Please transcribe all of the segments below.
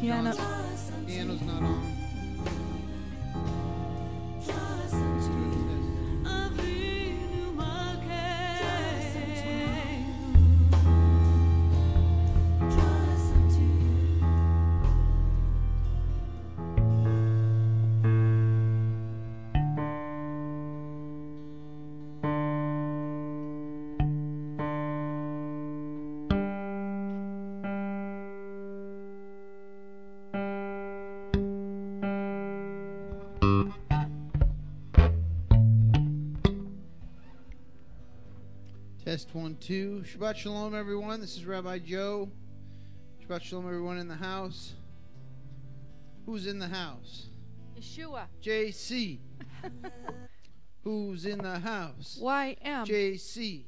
piano. Piano's not on. Test 1, 2. Shabbat Shalom, everyone. This is Rabbi Joe. Shabbat Shalom, everyone in the house. Who's in the house? Yeshua. JC. Who's in the house? YM. JC.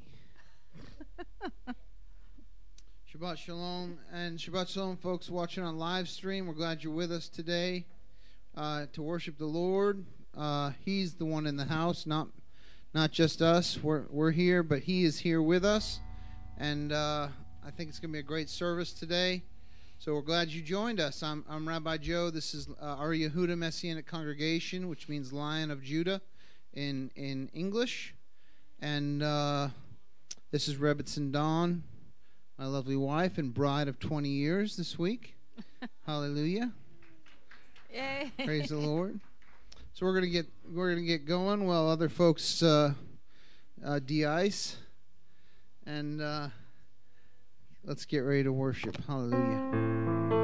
Shabbat Shalom. And Shabbat Shalom, folks watching on live stream. We're glad you're with us today to worship the Lord. He's the one in the house, not just us. We're here, but He is here with us. And I think it's going to be a great service today. So we're glad you joined us. I'm Rabbi Joe. This is our Yehuda Messianic Congregation, which means Lion of Judah in English. And this is Rebbetzin Dawn, my lovely wife and bride of 20 years this week. Hallelujah. Yay. Praise the Lord. So we're gonna get going while other folks de-ice, and let's get ready to worship. Hallelujah.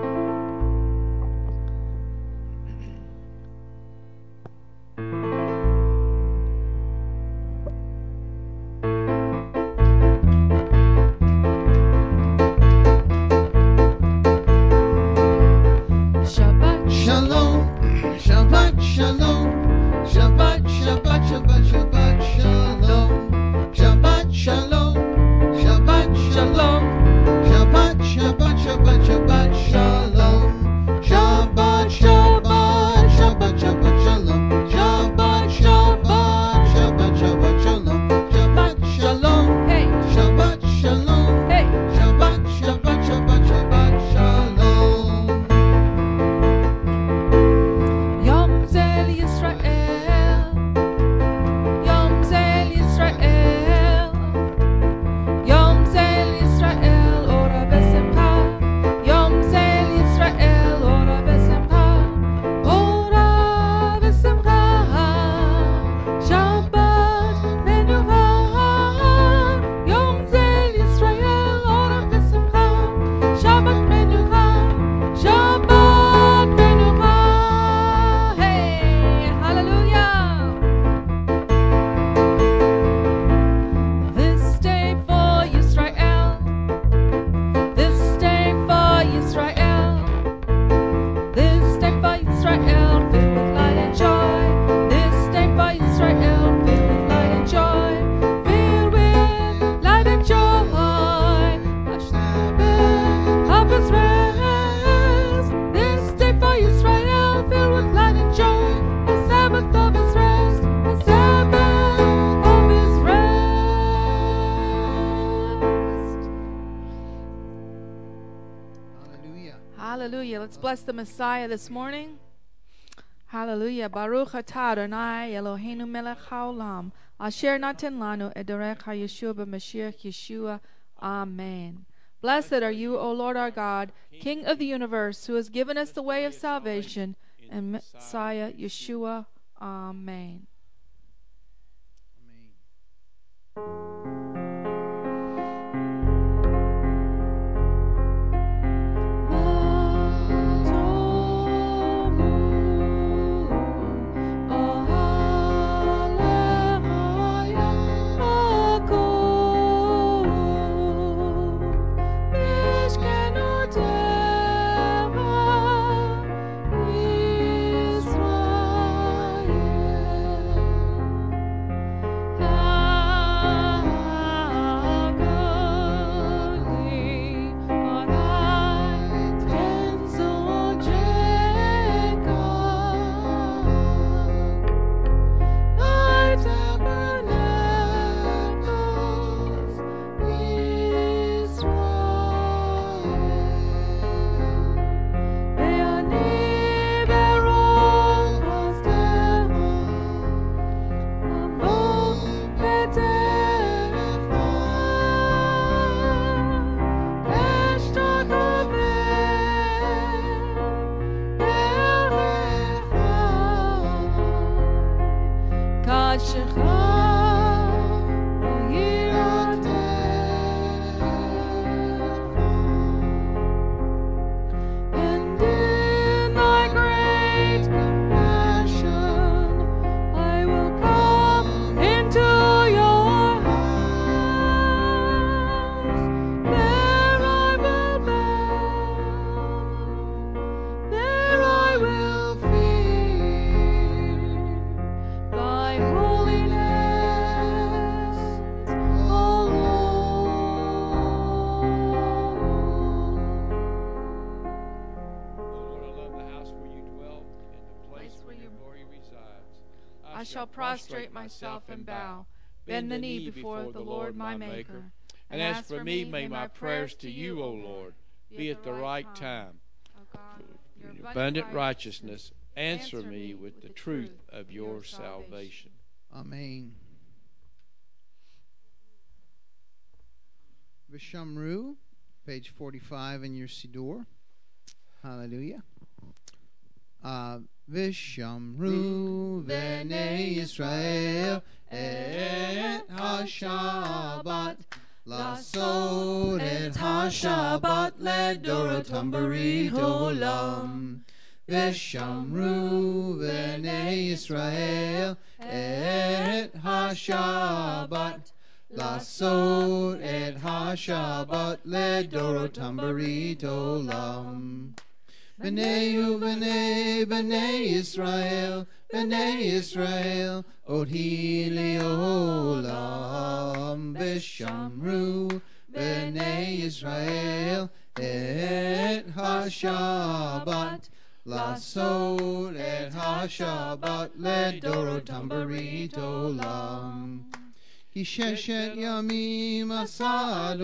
Bless the Messiah this morning. Hallelujah. Baruch atah Adonai Eloheinu melech haolam. Asher natan lanu et derech haYeshua b'Mashiach Yeshua. Amen. Blessed are you, O Lord our God, King of the universe, who has given us the way of salvation, and Messiah Yeshua. Amen. Israel. shall prostrate myself and bow, bend the knee before the Lord my Maker. And as for me, may my prayers to you, O Lord, be at the right time. O God, Your abundant righteousness, answer me with the truth of your salvation. Amen. Vishamru, page 45 in your Siddur. Hallelujah. Vishamru Bnei Yisrael et HaShabbat Lasod et HaShabbat ledorotam barit olam. Vishamru Bnei Yisrael et HaShabbat Lasod et HaShabbat ledorotam barit olam. B'nai Yisrael, Odhi Leolam, Vishamru, B'nai Yisrael, et HaShabbat, Lasod et HaShabbat, ledorotam barit olam. Kisheshet yamim asa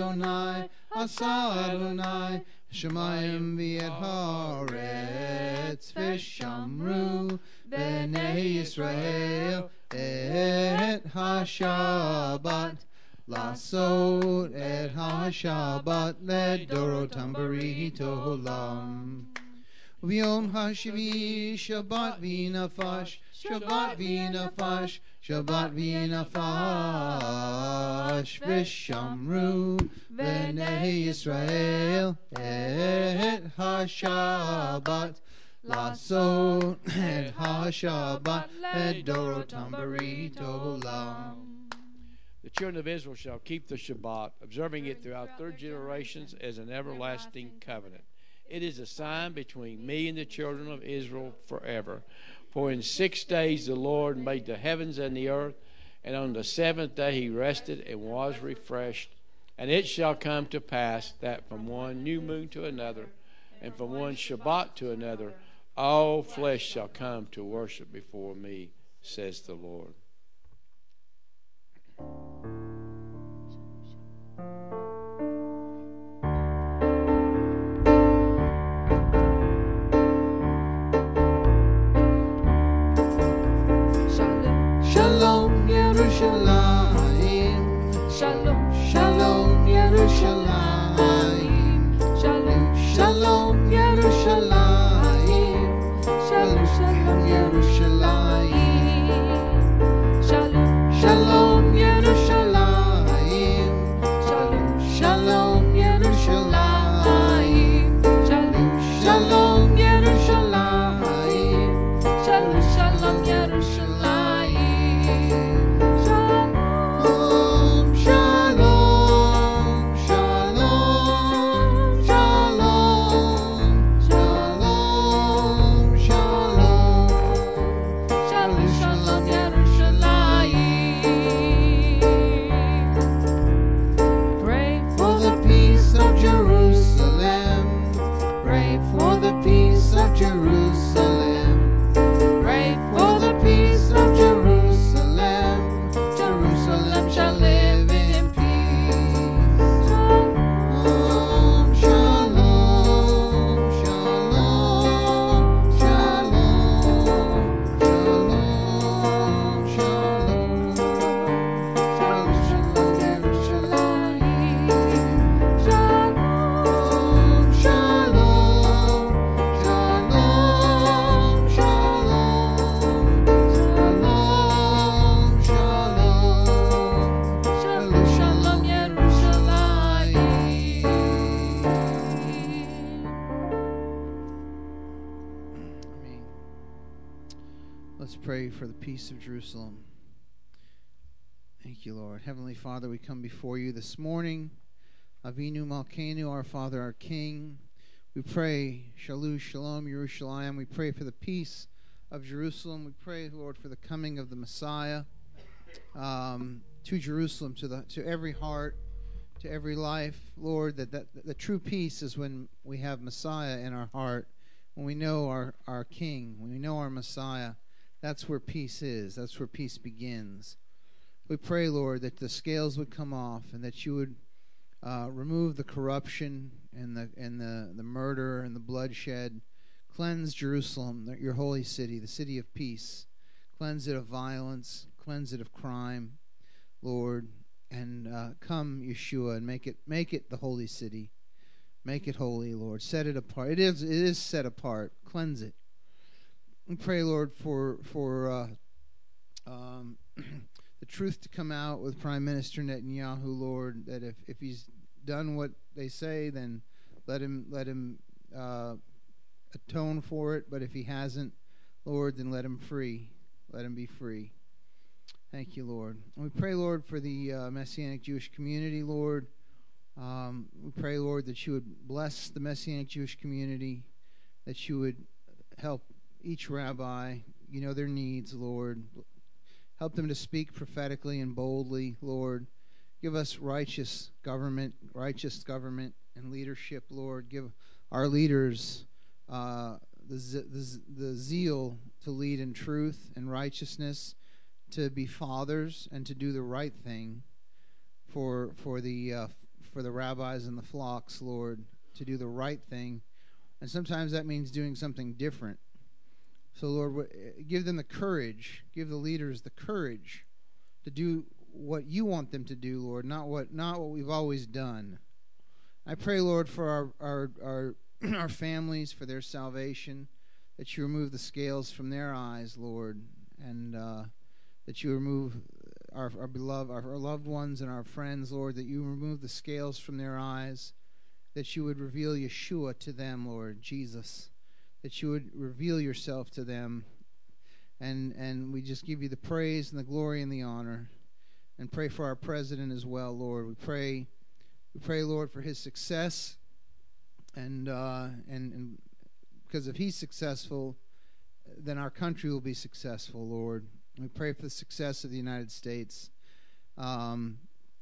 Adonai, Shemayim v'et haaretz v'shamru b'nei Yisrael et HaShabbat lasod et HaShabbat ledorotam barit olam. V'yom hashvi Shabbat v'nafash v'shamru b'nei Yisrael et HaShabbat lasod et HaShabbat ledorotam barit olam. The children of Israel shall keep the Shabbat, observing it throughout their generations as an everlasting covenant. It is a sign between me and the children of Israel forever. For in 6 days the Lord made the heavens and the earth, and on the 7th day he rested and was refreshed. And it shall come to pass that from one new moon to another, and from one Shabbat to another, all flesh shall come to worship before me, says the Lord. Shalom Yerushalayim, Shalom Yerushalayim, Shalom Yerushalayim, Shalom Yerushalayim, Shalom Yerushalayim, Shalom Yerushalayim, Shalom Yerushalayim, Shalom Yerushalayim. Jerusalem, pray for the peace of Jerusalem. Jerusalem shall live in peace. Shalom, shalom, shalom, shalom, shalom, shalom, shalom, shalom, Yerushalayim. Shalom, shalom. Let's pray for the peace of Jerusalem. Thank you, Lord. Heavenly Father, we come before you this morning. Avinu Malkeinu, our Father, our King. We pray, Shalom, Shalom, Yerushalayim. We pray for the peace of Jerusalem. We pray, Lord, for the coming of the Messiah to Jerusalem, to every heart, to every life. Lord, that the true peace is when we have Messiah in our heart, when we know our King, when we know our Messiah. That's where peace is. That's where peace begins. We pray, Lord, that the scales would come off and that you would remove the corruption and the murder and the bloodshed. Cleanse Jerusalem, your holy city, the city of peace. Cleanse it of violence. Cleanse it of crime, Lord. And come, Yeshua, and make it the holy city. Make it holy, Lord. Set it apart. It is set apart. Cleanse it. We pray, Lord, for the truth to come out with Prime Minister Netanyahu, Lord, that if he's done what they say, then let him atone for it. But if he hasn't, Lord, then let him free. Let him be free. Thank you, Lord. And we pray, Lord, for the Messianic Jewish community, Lord. We pray, Lord, that you would bless the Messianic Jewish community, that you would help each rabbi, you know their needs, Lord. Help them to speak prophetically and boldly, Lord. Give us righteous government and leadership, Lord. Give our leaders the zeal to lead in truth and righteousness, to be fathers and to do the right thing for the rabbis and the flocks, Lord, to do the right thing. And sometimes that means doing something different. So, Lord, give them the courage, give the leaders the courage to do what you want them to do, Lord, not what we've always done. I pray, Lord, for our families, for their salvation, that you remove the scales from their eyes, Lord, and that you remove our loved ones and our friends, Lord, that you remove the scales from their eyes, that you would reveal Yeshua to them, Lord, Jesus, that you would reveal yourself to them, and we just give you the praise and the glory and the honor, and pray for our president as well, Lord. We pray, Lord, for his success, and because if he's successful, then our country will be successful, Lord. We pray for the success of the United States, and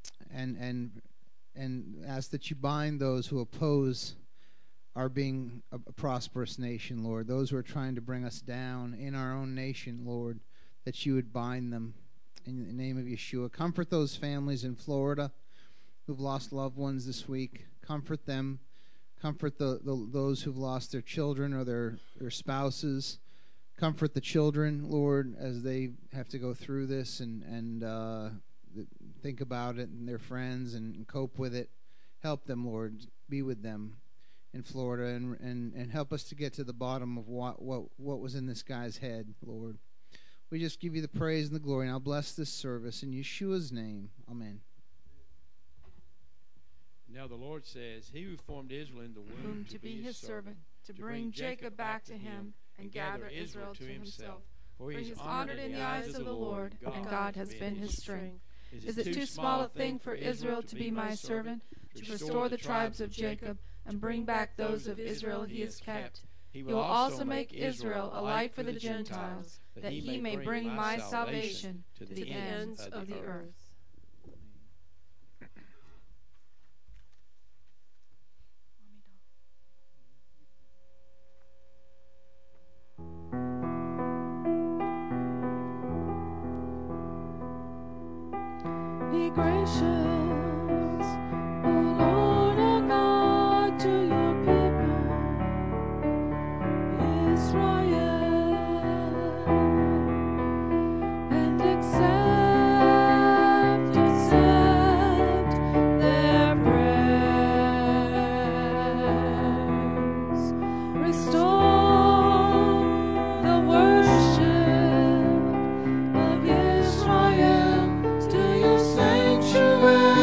ask that you bind those who oppose our being a prosperous nation, Lord. Those who are trying to bring us down in our own nation, Lord, that you would bind them in the name of Yeshua. Comfort those families in Florida who've lost loved ones this week. Comfort them. Comfort those who've lost their children or their spouses. Comfort the children, Lord, as they have to go through this and think about it and their friends and cope with it. Help them, Lord. Be with them in Florida and help us to get to the bottom of what was in this guy's head, Lord. We just give you the praise and the glory. And I'll bless this service in Yeshua's name. Amen. Now the Lord says, He who formed Israel in the womb to be his servant, to bring Jacob back to him, and gather Israel to himself. For he is honored in the eyes of the Lord, and God has been his strength. Is it too small a thing for Israel to be my servant, to restore the tribes of Jacob, and bring back those of Israel he has kept? He will also make Israel a light for the Gentiles, that he may bring my salvation to the ends of the earth. Be gracious, O Lord our God, to your people, Israel, and accept their praise. Restore the worship of Israel to your sanctuary.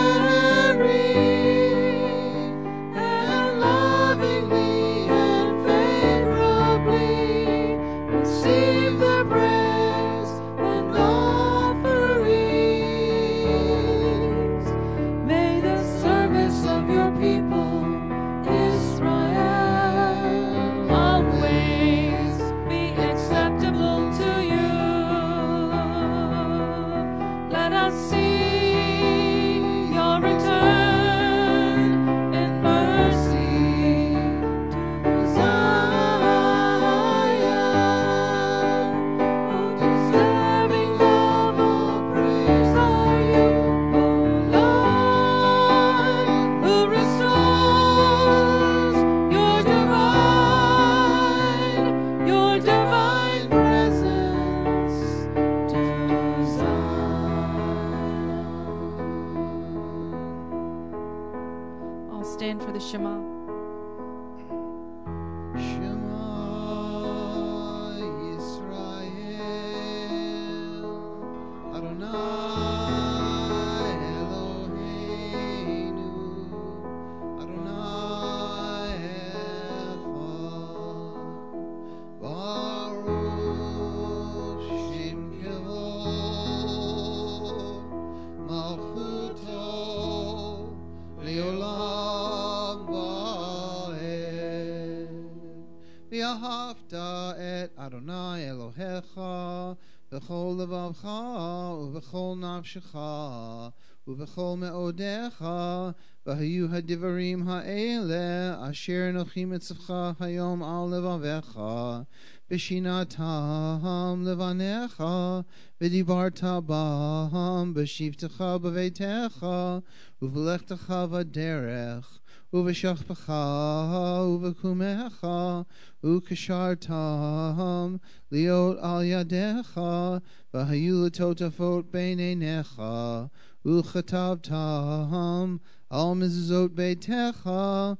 V'ahavta et Adonai Elohecha v'chol levavcha uv'chol nafshecha uv'chol me'odecha v'hayu hadivarim ha'ele asher nochi mitzvcha hayom al levavecha v'shinatam levanecha v'dibarta bam v'shivtecha b'veitecha uv'lechtecha v'derech uv'shachpecha uv'kumecha ukashartam liot al yadecha v'hayu l'totafot beinenecha uchatavtam al mezuzot beitecha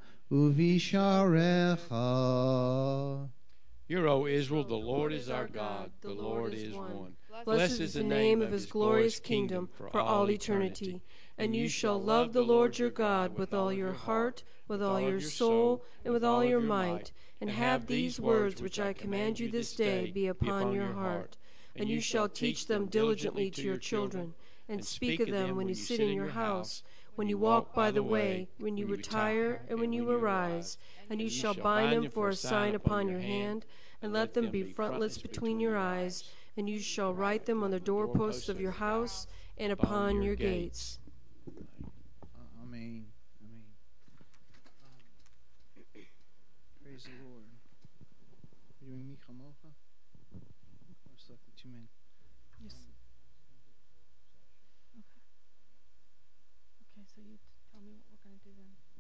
uvisharecha. Hear, O Israel, the Lord is our God, the Lord is one. Blessed is the name of his glorious kingdom for all eternity. And you shall love the Lord your God with all your heart, with all your soul, and with all your might. And have these words which I command you this day be upon your heart. And you shall teach them diligently to your children, and speak of them when you sit in your house, when you walk by the way, when you retire, and when you arise. And you shall bind them for a sign upon your hand, and let them be frontlets between your eyes. And you shall write them on the doorposts of your house and upon your gates. Amen. Amen. Praise the Lord. Are you doing Micha Mocha? Or selected 2 men? Yes. Okay, so you tell me what we're going to do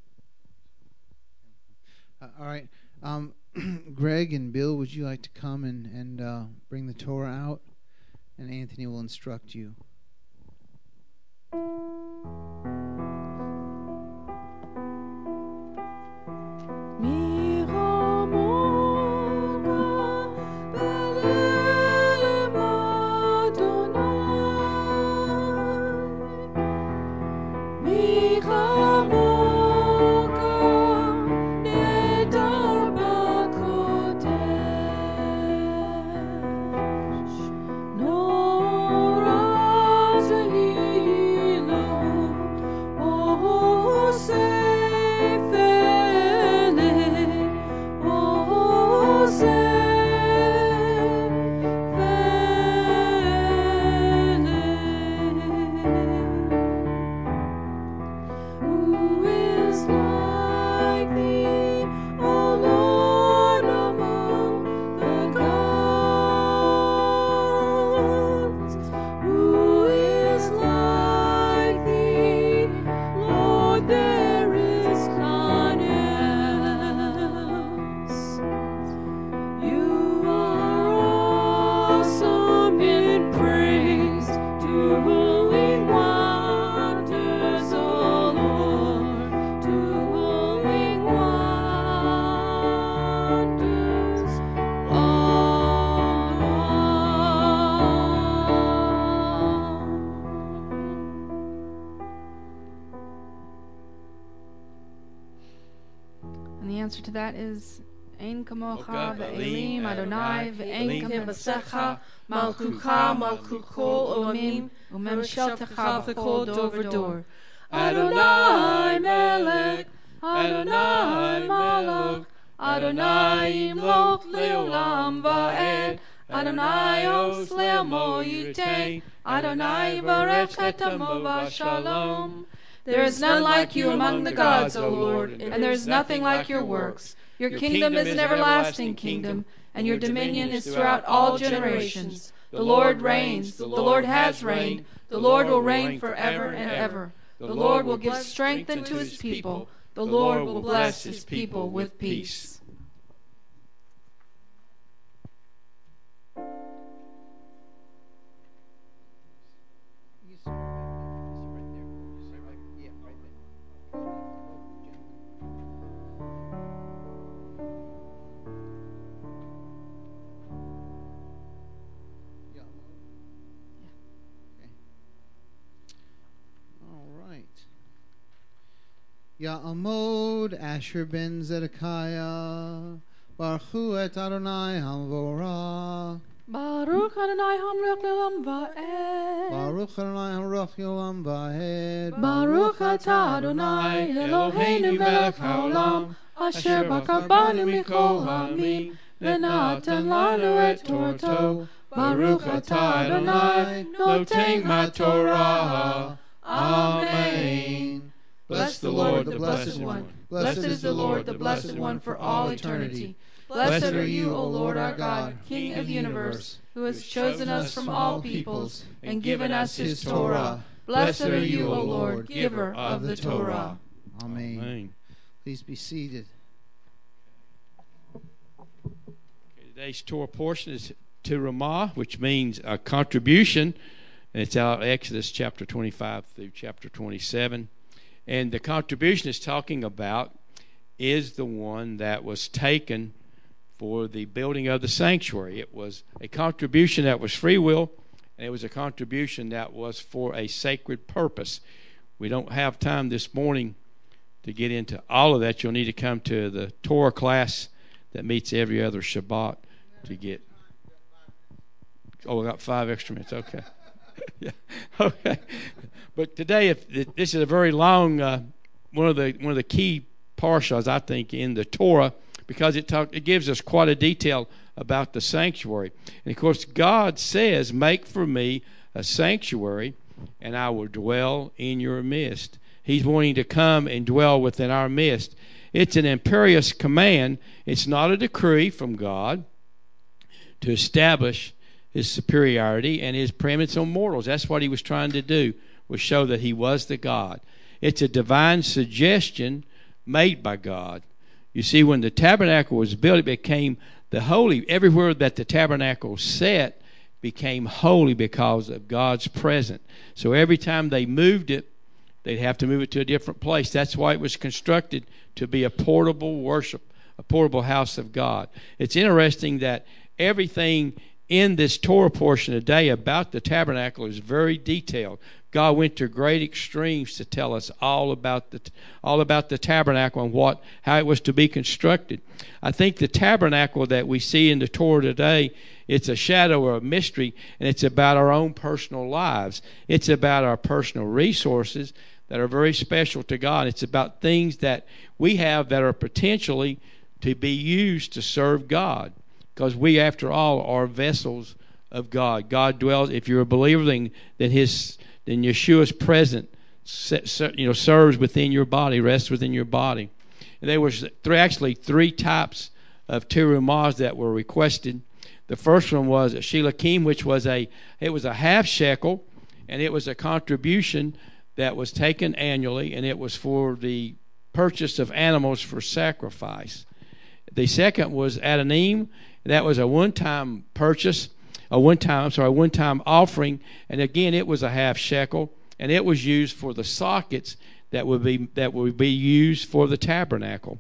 then. All right. Greg and Bill, would you like to come and bring the Torah out? And Anthony will instruct you. answer to that is Ein kamocha ve'elim Adonai ve'en kamesecha malchucha malchuchol olamim umemsheltecha v'chol dor v'dor. Adonai melech, Adonai malach, Adonai imloch leolam va'ed, Adonai os le'amo yitei, Adonai yivarech et amo v'shalom. There is none like you among the gods, O Lord, and there is nothing like your works. Your kingdom is an everlasting kingdom, and your dominion is throughout all generations. The Lord reigns, the Lord has reigned, the Lord will reign forever and ever. The Lord will give strength unto his people, the Lord will bless his people with peace. Ya'amod Asher ben Zedekiah, Baruch et Adonai Hamvorah. Baruch Adonai Hamruch Leolam Va'ed. Baruch Adonai Hamruch Leolam Va'ed. Baruch atah Adonai Eloheinu melech haolam, Asher bakar banu mikol ha'amim, Lenatan lanu et torto, Baruch atah Adonai, noten ma Torah. Amen. Bless the Lord, the Blessed One. Blessed is the Lord, the Blessed One, for all eternity. Blessed are you, O Lord our God, King of the universe, who has chosen us from all peoples and given us his Torah. Blessed are you, O Lord, giver of the Torah. Amen. Amen. Please be seated. Today's Torah portion is Terumah, which means a contribution. And it's out of Exodus chapter 25 through chapter 27. And the contribution it's talking about is the one that was taken for the building of the sanctuary. It was a contribution that was free will, and it was a contribution that was for a sacred purpose. We don't have time this morning to get into all of that. You'll need to come to the Torah class that meets every other Shabbat to get. Oh, we got 5 extra minutes. Okay. Yeah. Okay. But today, this is a very long one of the key parshas, I think, in the Torah, because it gives us quite a detail about the sanctuary. And of course, God says, "Make for me a sanctuary, and I will dwell in your midst." He's wanting to come and dwell within our midst. It's an imperious command. It's not a decree from God to establish his superiority and his preeminence on mortals. That's what he was trying to do, was show that he was the God. It's a divine suggestion made by God. You see, when the tabernacle was built, it became the holy. Everywhere that the tabernacle sat became holy because of God's presence. So every time they moved it, they'd have to move it to a different place. That's why it was constructed to be a portable worship, a portable house of God. It's interesting that everything in this Torah portion today about the tabernacle is very detailed. God went to great extremes to tell us all about the tabernacle and how it was to be constructed. I think the tabernacle that we see in the Torah today, it's a shadow or a mystery, and it's about our own personal lives. It's about our personal resources that are very special to God. It's about things that we have that are potentially to be used to serve God, because we, after all, are vessels of God. God dwells. If you're a believer, then Yeshua's presence, serves within your body, rests within your body. And there was three types of terumahs that were requested. The first one was a shelakim, which was a half shekel, and it was a contribution that was taken annually, and it was for the purchase of animals for sacrifice. The second was adanim. That was a one-time purchase, a one-time offering, and again it was a half shekel, and it was used for the sockets that would be used for the tabernacle.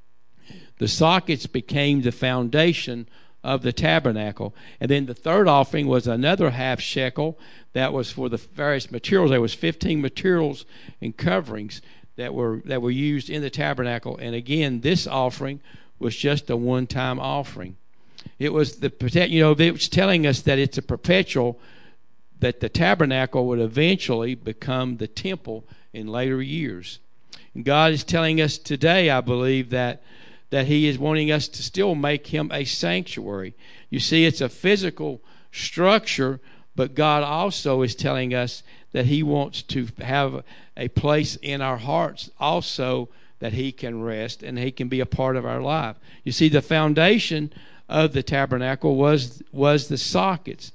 The sockets became the foundation of the tabernacle. And then the third offering was another half shekel that was for the various materials. There was 15 materials and coverings that were used in the tabernacle. And again, this offering was just a one-time offering. It was it was telling us that it's a perpetual, that the tabernacle would eventually become the temple in later years. And God is telling us today, I believe, that he is wanting us to still make him a sanctuary. You see, it's a physical structure, but God also is telling us that he wants to have a place in our hearts also that he can rest and he can be a part of our life. You see, the foundation of the tabernacle was the sockets.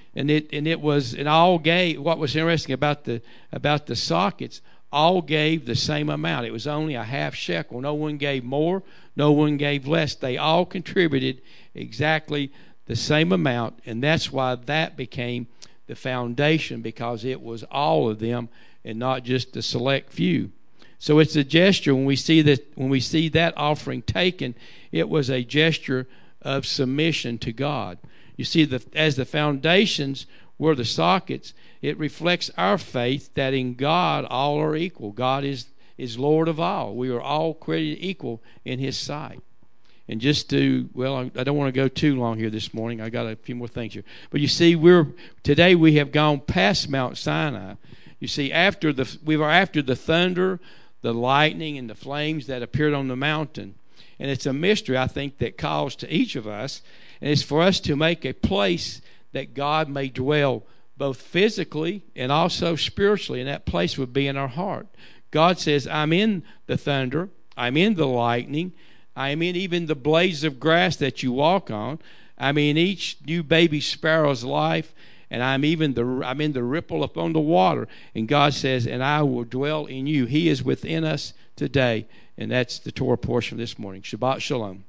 It all gave. What was interesting about the sockets, all gave the same amount. It was only a half shekel. No one gave more, no one gave less. They all contributed exactly the same amount, and that's why that became the foundation, because it was all of them and not just the select few. So it's a gesture. When we see that offering taken, it was a gesture of submission to God. You see, as the foundations were the sockets, it reflects our faith that in God all are equal. God is Lord of all. We are all created equal in his sight. And I don't want to go too long here this morning. I got a few more things here. But you see, today we have gone past Mount Sinai. You see, we were after the thunder, the lightning, and the flames that appeared on the mountain. And it's a mystery, I think, that calls to each of us. And it's for us to make a place that God may dwell both physically and also spiritually. And that place would be in our heart. God says, I'm in the thunder. I'm in the lightning. I'm in even the blades of grass that you walk on. I'm in each new baby sparrow's life. And I'm in the ripple upon the water. And God says, and I will dwell in you. He is within us today. And that's the Torah portion this morning. Shabbat Shalom.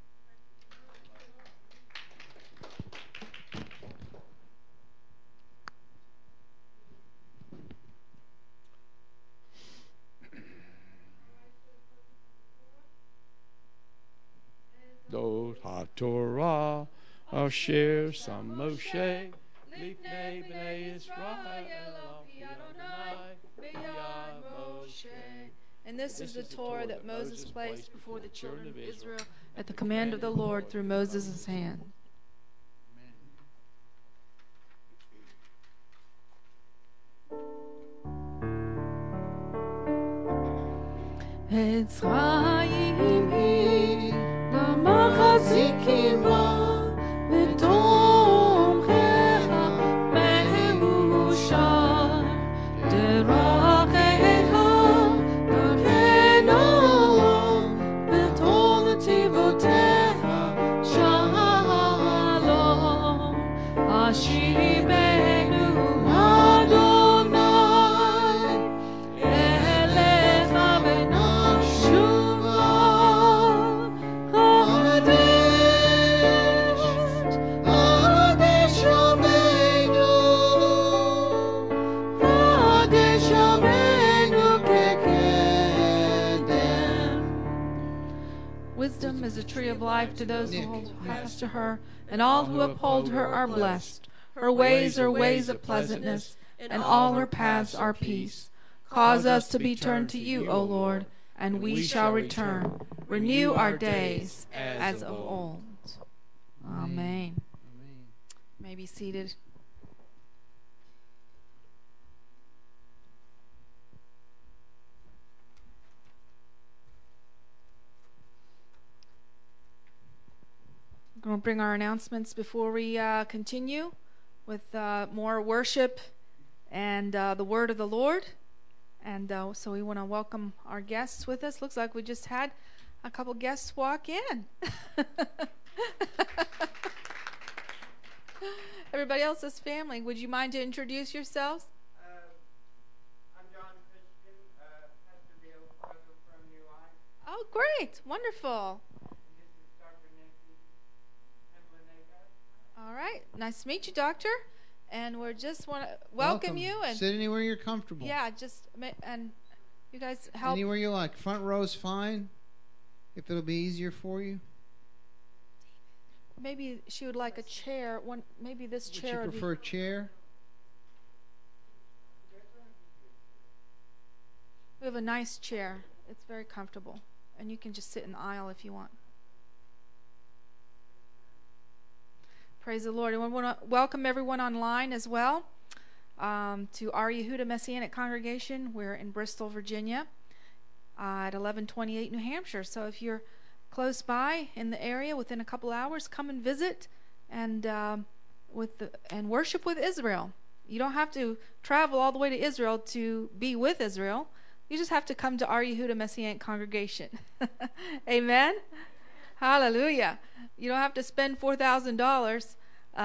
Dod HaTorah, Asher Sam Moshe, Lifnei Bnei Israel, And this is the Torah that Moses placed before the children of Israel at the command of the Lord through Moses' hand. Etzrayim hi lamachazikim ba v'tomchecha meushar derachecha v'chenoa v'tol netivotecha shalom ashibenu Adonai elecha v'nashuva Kadesh Avenu kekedem. Wisdom is a tree of life to those who hold fast to her, and all who uphold her are blessed. Her ways are ways of pleasantness, and all her paths are peace. Cause us to be turned to you, O Lord, and we shall return. Renew our days as of old. Amen. You may be seated. We're going to bring our announcements before we continue with more worship and the word of the Lord. And so we want to welcome our guests with us. Looks like we just had a couple guests walk in. Everybody else's family, would you mind to introduce yourselves? I'm John Christian, Pastor Bill Puzzle from New Life. Oh, great. Wonderful. And this is Dr. Nancy Hemblenega. All right. Nice to meet you, Doctor. And we just want to welcome you. And sit anywhere you're comfortable. yeah, and you guys help. Anywhere you like. Front row's fine, if it'll be easier for you. Maybe she would like a chair. Maybe this chair Would would you prefer a chair? We have a nice chair. It's very comfortable. And you can just sit in the aisle if you want. Praise the Lord. And we want to welcome everyone online as well to our Yehuda Messianic Congregation. We're in Bristol, Virginia at 1128 New Hampshire. So if you're close by in the area within a couple hours, come and visit and worship with Israel. You don't have to travel all the way to Israel to be with Israel. You just have to come to our Yehuda Messianic Congregation. Amen? Hallelujah. You don't have to spend $4,000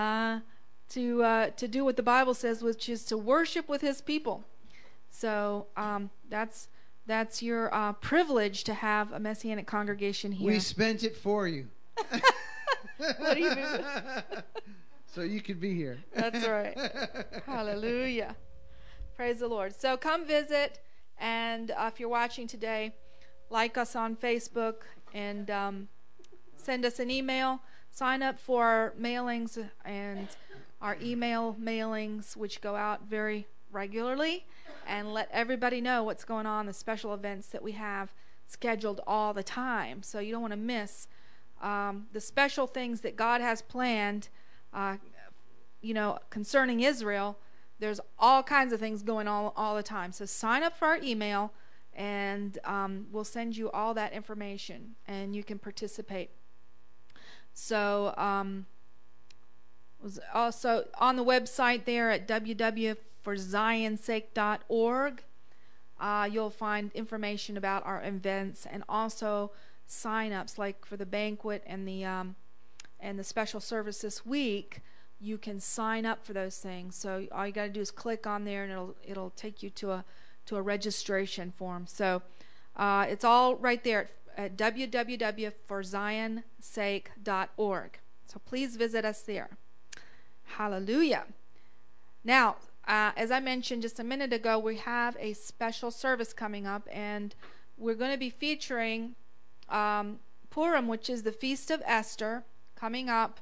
to do what the Bible says, which is to worship with His people. So that's your privilege to have a Messianic congregation here. We spent it for you. What do you mean? So you could be here. That's right. Hallelujah. Praise the Lord. So come visit, and if you're watching today, like us on Facebook and send us an email. Sign up for our mailings and our email mailings, which go out very regularly, and let everybody know what's going on, the special events that we have scheduled all the time. So you don't want to miss the special things that God has planned, concerning Israel. There's all kinds of things going on all the time. So sign up for our email and we'll send you all that information, and you can participate. So was also on the website there at www.forzionsake.org. You'll find information about our events and also sign-ups, like for the banquet and the special service this week. You can sign up for those things. So all you got to do is click on there, and it'll take you to a registration form. So it's all right there at www.forzionsake.org. So please visit us there. Hallelujah. Now, as I mentioned just a minute ago, we have a special service coming up, and we're going to be featuring Purim, which is the Feast of Esther, coming up.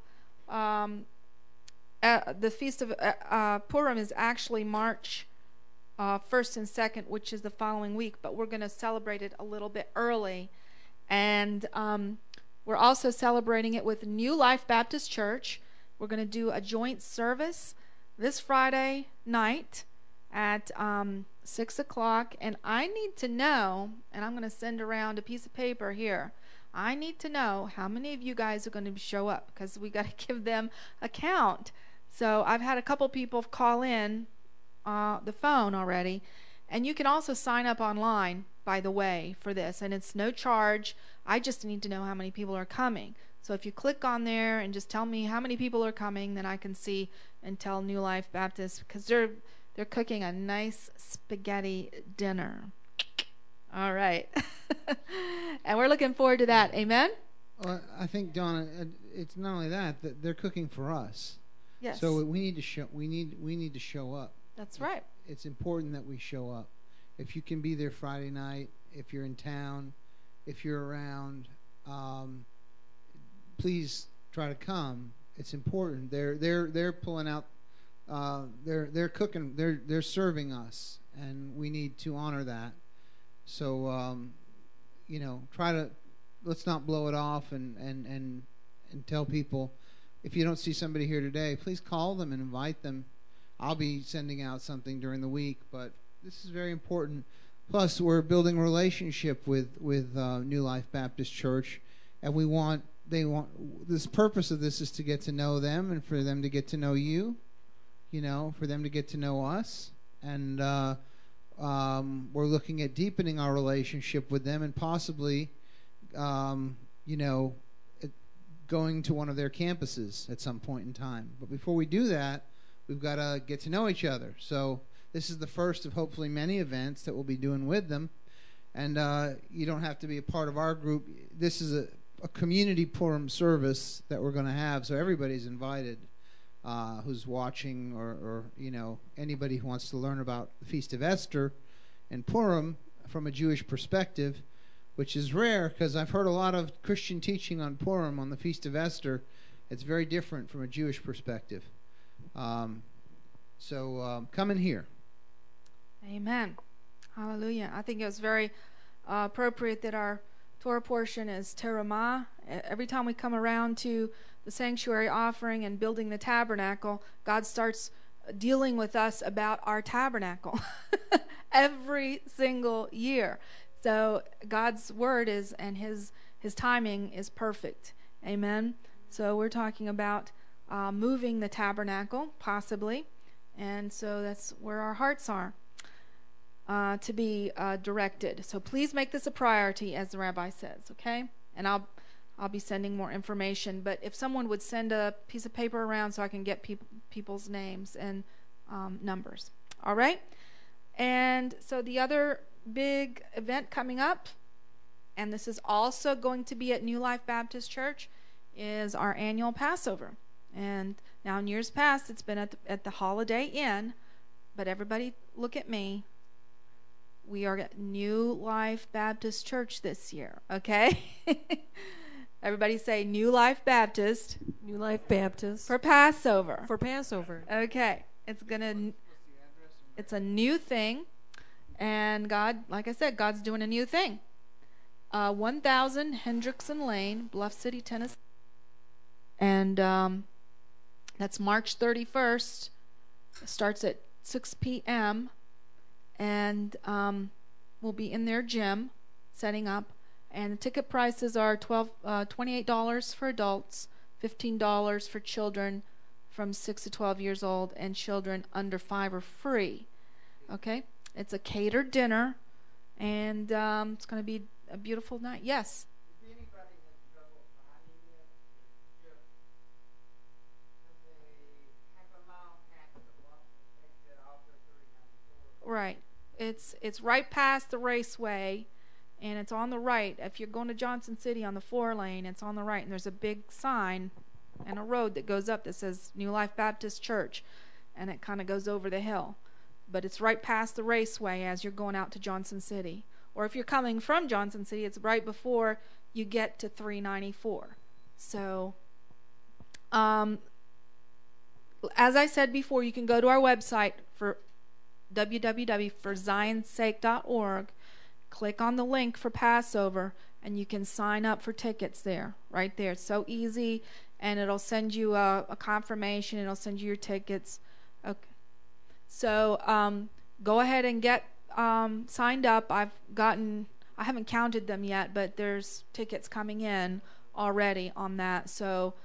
The Feast of Purim is actually March 1st and 2nd, which is the following week, but we're going to celebrate it a little bit early. And we're also celebrating it with New Life Baptist Church. We're going to do a joint service this Friday night at 6 o'clock. And I need to know, and I'm going to send around a piece of paper here, I need to know how many of you guys are going to show up, because we got to give them a count. So I've had a couple people call in the phone already. And you can also sign up online, by the way, for this. And it's no charge. I just need to know how many people are coming. So if you click on there and just tell me how many people are coming, then I can see and tell New Life Baptist, because they're cooking a nice spaghetti dinner. All right. And we're looking forward to that. Amen? Well, I think, Donna, it's not only that they're cooking for us. Yes. So we need to show up. That's right. It's important that we show up. If you can be there Friday night, if you're in town, if you're around, please try to come. It's important. They're pulling out. They're cooking. They're serving us, and we need to honor that. So let's not blow it off and tell people, if you don't see somebody here today, please call them and invite them. I'll be sending out something during the week, but this is very important. Plus, we're building a relationship with New Life Baptist Church, and this purpose of this is to get to know them and for them to get to know you, for them to get to know us, and we're looking at deepening our relationship with them and possibly, going to one of their campuses at some point in time. But before we do that, we've got to get to know each other. So this is the first of hopefully many events that we'll be doing with them. And you don't have to be a part of our group. This is a community Purim service that we're going to have, so everybody's invited who's watching or anybody who wants to learn about the Feast of Esther and Purim from a Jewish perspective, which is rare because I've heard a lot of Christian teaching on Purim, on the Feast of Esther. It's very different from a Jewish perspective. So come in here. Amen. Hallelujah. I think it was very appropriate that our Torah portion is Terumah. Every time we come around to the sanctuary offering and building the tabernacle, God starts dealing with us about our tabernacle every single year. So God's word is, and his timing is perfect. Amen. So we're talking about moving the tabernacle, possibly. And so that's where our hearts are to be directed. So please make this a priority, as the rabbi says, okay? And I'll be sending more information. But if someone would send a piece of paper around so I can get people's names and numbers. All right? And so the other big event coming up, and this is also going to be at New Life Baptist Church, is our annual Passover. And now in years past, it's been at the Holiday Inn, but everybody look at me. We are at New Life Baptist Church this year, okay? Everybody say New Life Baptist. New Life Baptist. For Passover. For Passover. Okay. It's a new thing. And God, like I said, God's doing a new thing. 1000 Hendrickson Lane, Bluff City, Tennessee. And that's March 31st. It starts at 6 p.m. And will be in their gym setting up, and the ticket prices are $28 for adults, $15 for children from 6 to 12 years old, and children under 5 are free. Okay? It's a catered dinner, and it's going to be a beautiful night. Yes? If anybody has trouble finding it, it's just a half a mile past the bus that takes it off the 394. Right. It's right past the raceway, and it's on the right. If you're going to Johnson City on the 4-lane, it's on the right, and there's a big sign and a road that goes up that says New Life Baptist Church, and it kind of goes over the hill. But it's right past the raceway as you're going out to Johnson City. Or if you're coming from Johnson City, it's right before you get to 394. So, as I said before, you can go to our website for www.forzionsake.org, click on the link for Passover, and you can sign up for tickets there, right there. It's so easy, and it'll send you a confirmation. It'll send you your tickets. Okay. So go ahead and get signed up. I haven't counted them yet, but there's tickets coming in already on that. So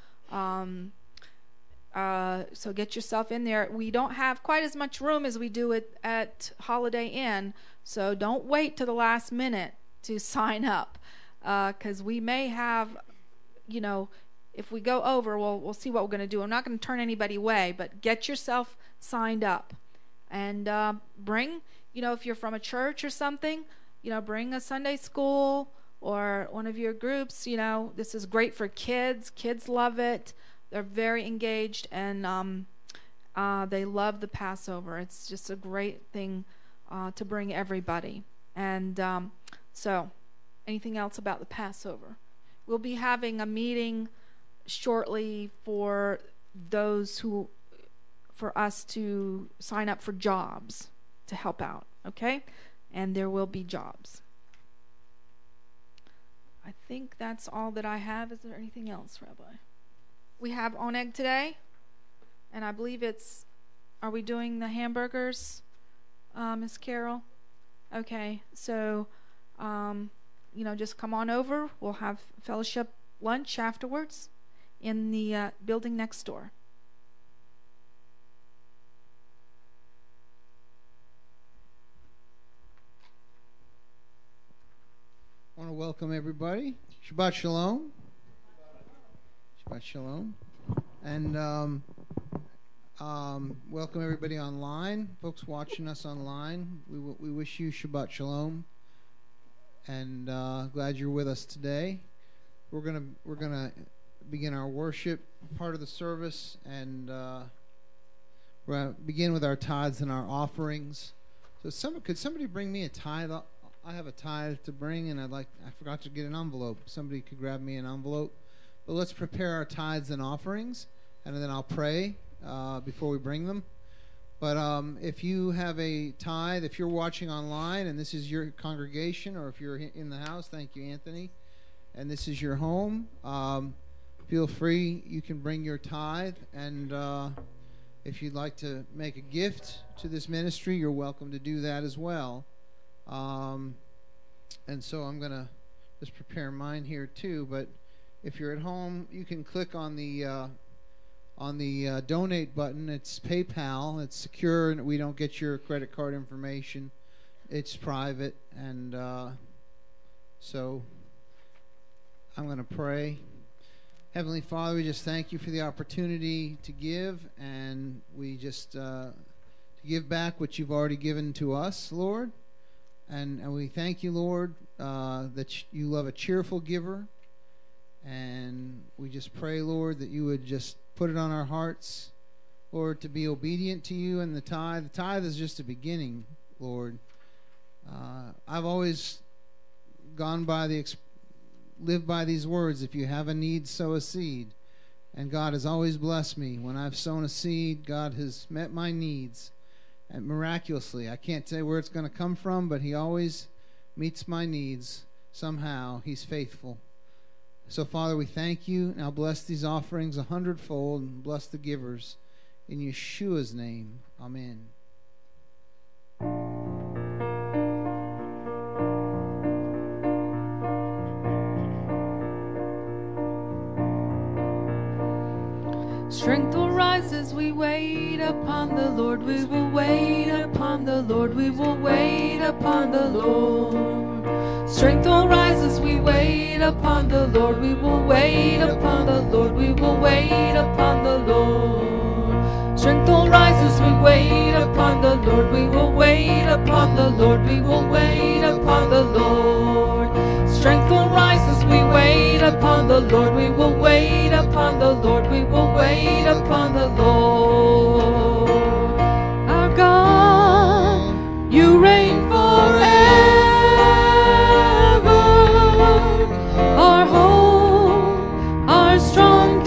so get yourself in there. We don't have quite as much room as we do at Holiday Inn, so don't wait to the last minute to sign up, because we may have, if we go over, we'll see what we're going to do. I'm not going to turn anybody away, but get yourself signed up. And bring, if you're from a church or something, bring a Sunday school or one of your groups. This is great for kids. Kids love it. They're very engaged, and they love the Passover. It's just a great thing to bring everybody. And so, anything else about the Passover? We'll be having a meeting shortly for us to sign up for jobs to help out, okay? And there will be jobs. I think that's all that I have. Is there anything else, Rabbi? We have oneg today, and I believe are we doing the hamburgers, Miss Carol? Okay, so, just come on over. We'll have fellowship lunch afterwards in the building next door. I want to welcome everybody. Shabbat Shalom. Shabbat Shalom. And welcome everybody online, folks watching us online. We wish you Shabbat Shalom, and glad you're with us today. We're gonna begin our worship part of the service, and we're gonna begin with our tithes and our offerings. So could somebody bring me a tithe? I have a tithe to bring, and I forgot to get an envelope. Somebody could grab me an envelope. But let's prepare our tithes and offerings, and then I'll pray before we bring them. But if you have a tithe, if you're watching online and this is your congregation, or if you're in the house, thank you, Anthony, and this is your home, feel free. You can bring your tithe, and if you'd like to make a gift to this ministry, you're welcome to do that as well. And so I'm going to just prepare mine here too. But if you're at home, you can click on the donate button. It's PayPal. It's secure, and we don't get your credit card information. It's private. And so I'm going to pray. Heavenly Father, we just thank you for the opportunity to give, and we just to give back what you've already given to us, Lord. And we thank you, Lord, that you love a cheerful giver. And we just pray, Lord, that you would just put it on our hearts, Lord, to be obedient to you and the tithe. The tithe is just a beginning, Lord. I've always lived by these words: if you have a need, sow a seed. And God has always blessed me. When I've sown a seed, God has met my needs. And miraculously, I can't say where it's going to come from, but he always meets my needs somehow. He's faithful. So, Father, we thank you. Now bless these offerings 100-fold, and bless the givers. In Yeshua's name, amen. Strength will rise as we wait upon the Lord. We will wait upon the Lord. We will wait upon the Lord. Strength will rise as we wait upon the Lord. We will wait upon the Lord. We will wait upon the Lord. Strength will rise as we wait upon the Lord. We will wait upon the Lord. We will wait upon the Lord. Strength will rise as we wait upon the Lord. We will wait upon the Lord. We will wait upon the Lord. Our God, you reign forever. Our hope, our strong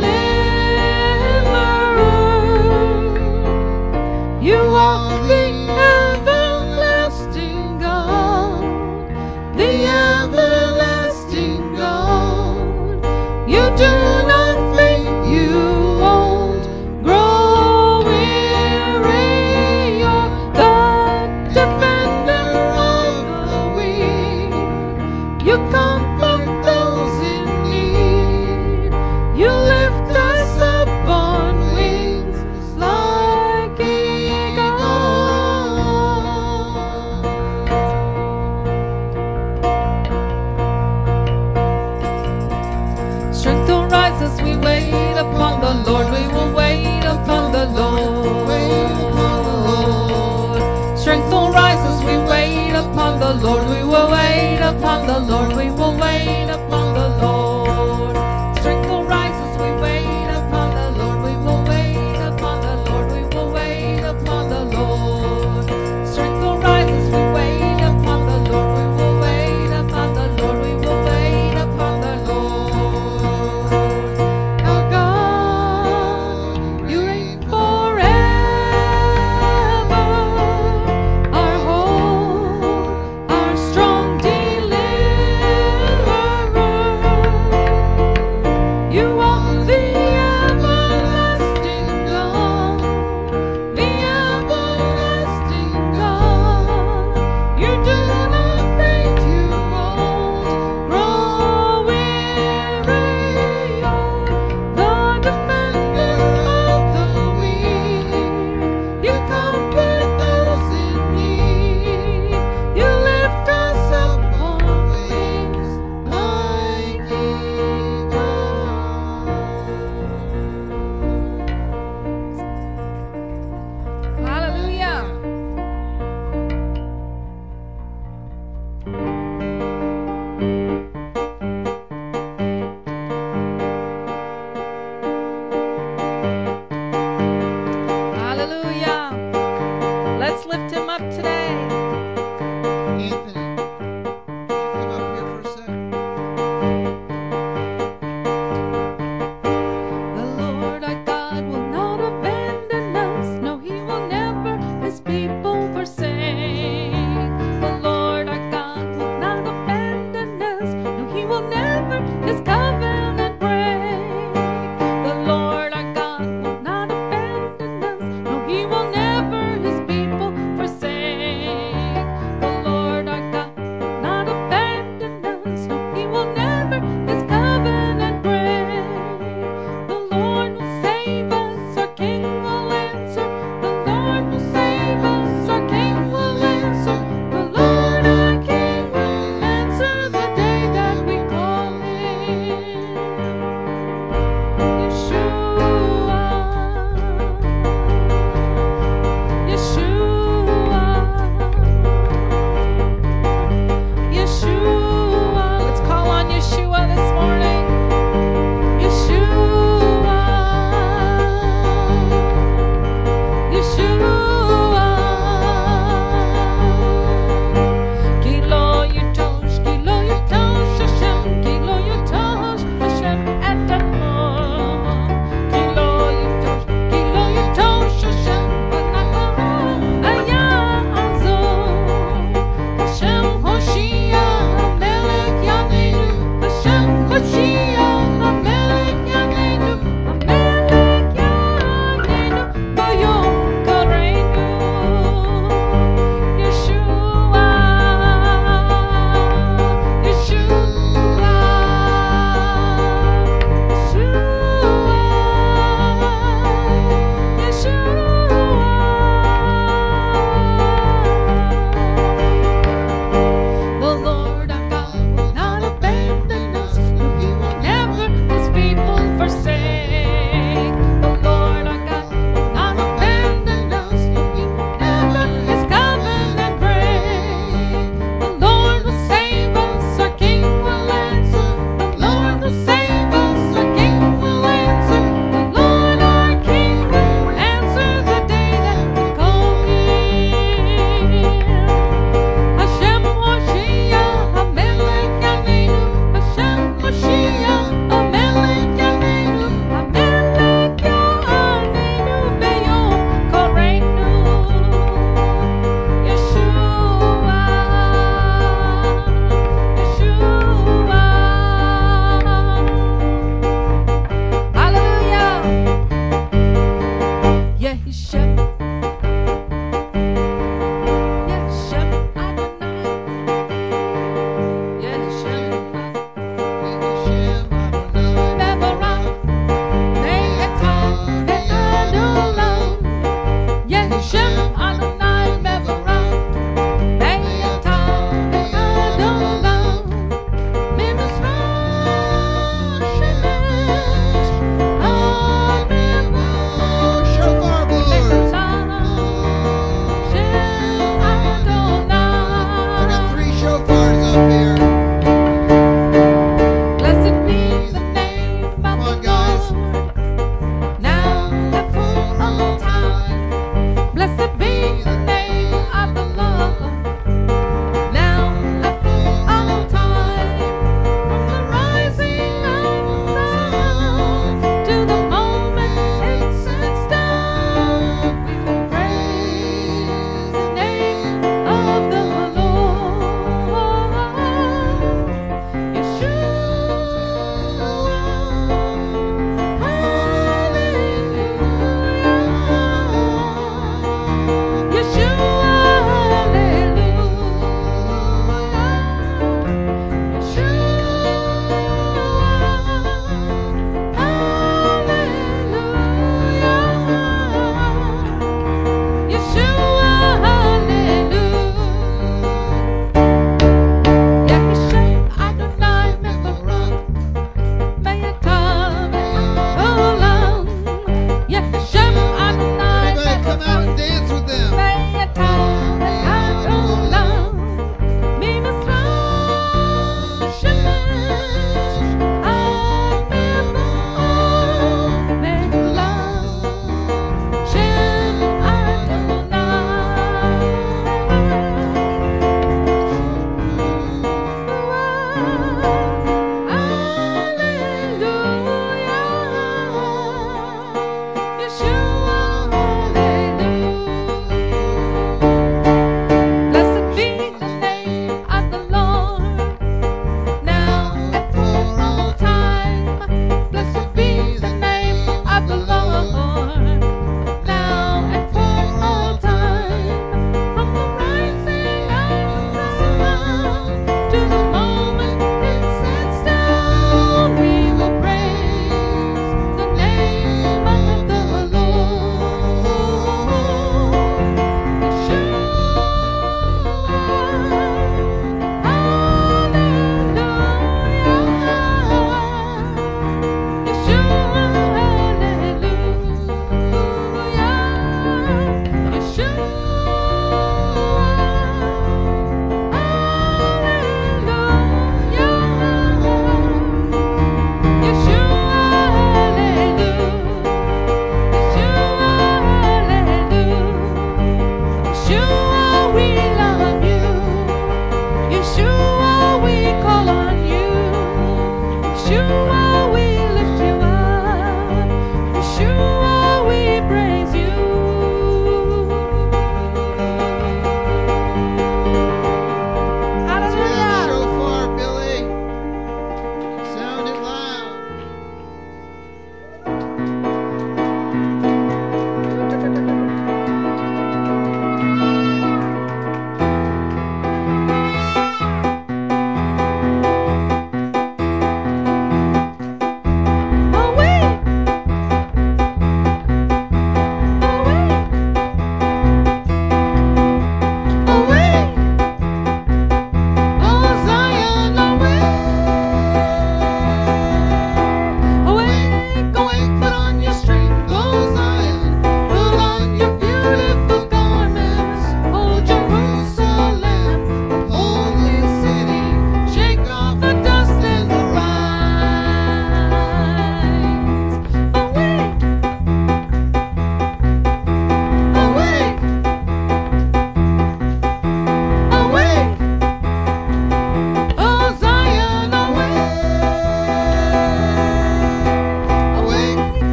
deliverer. You are the everlasting God, the everlasting God. You do not faint, you won't grow weary. You're the defender of the weak. You comfort those in need. You lift us up on wings like eagles. Strength will rise as we wait upon the Lord. We will wait upon the Lord. Strength will rise as we wait upon the Lord. We will wait upon the Lord. We will wait upon the Lord. Strength will rise as we wait upon the Lord. We will wait upon the Lord. We will wait upon the Lord. Strength will rise as we wait upon the Lord. We will wait upon the Lord. We will wait upon the Lord. Our God, you reign forever. Our hope, our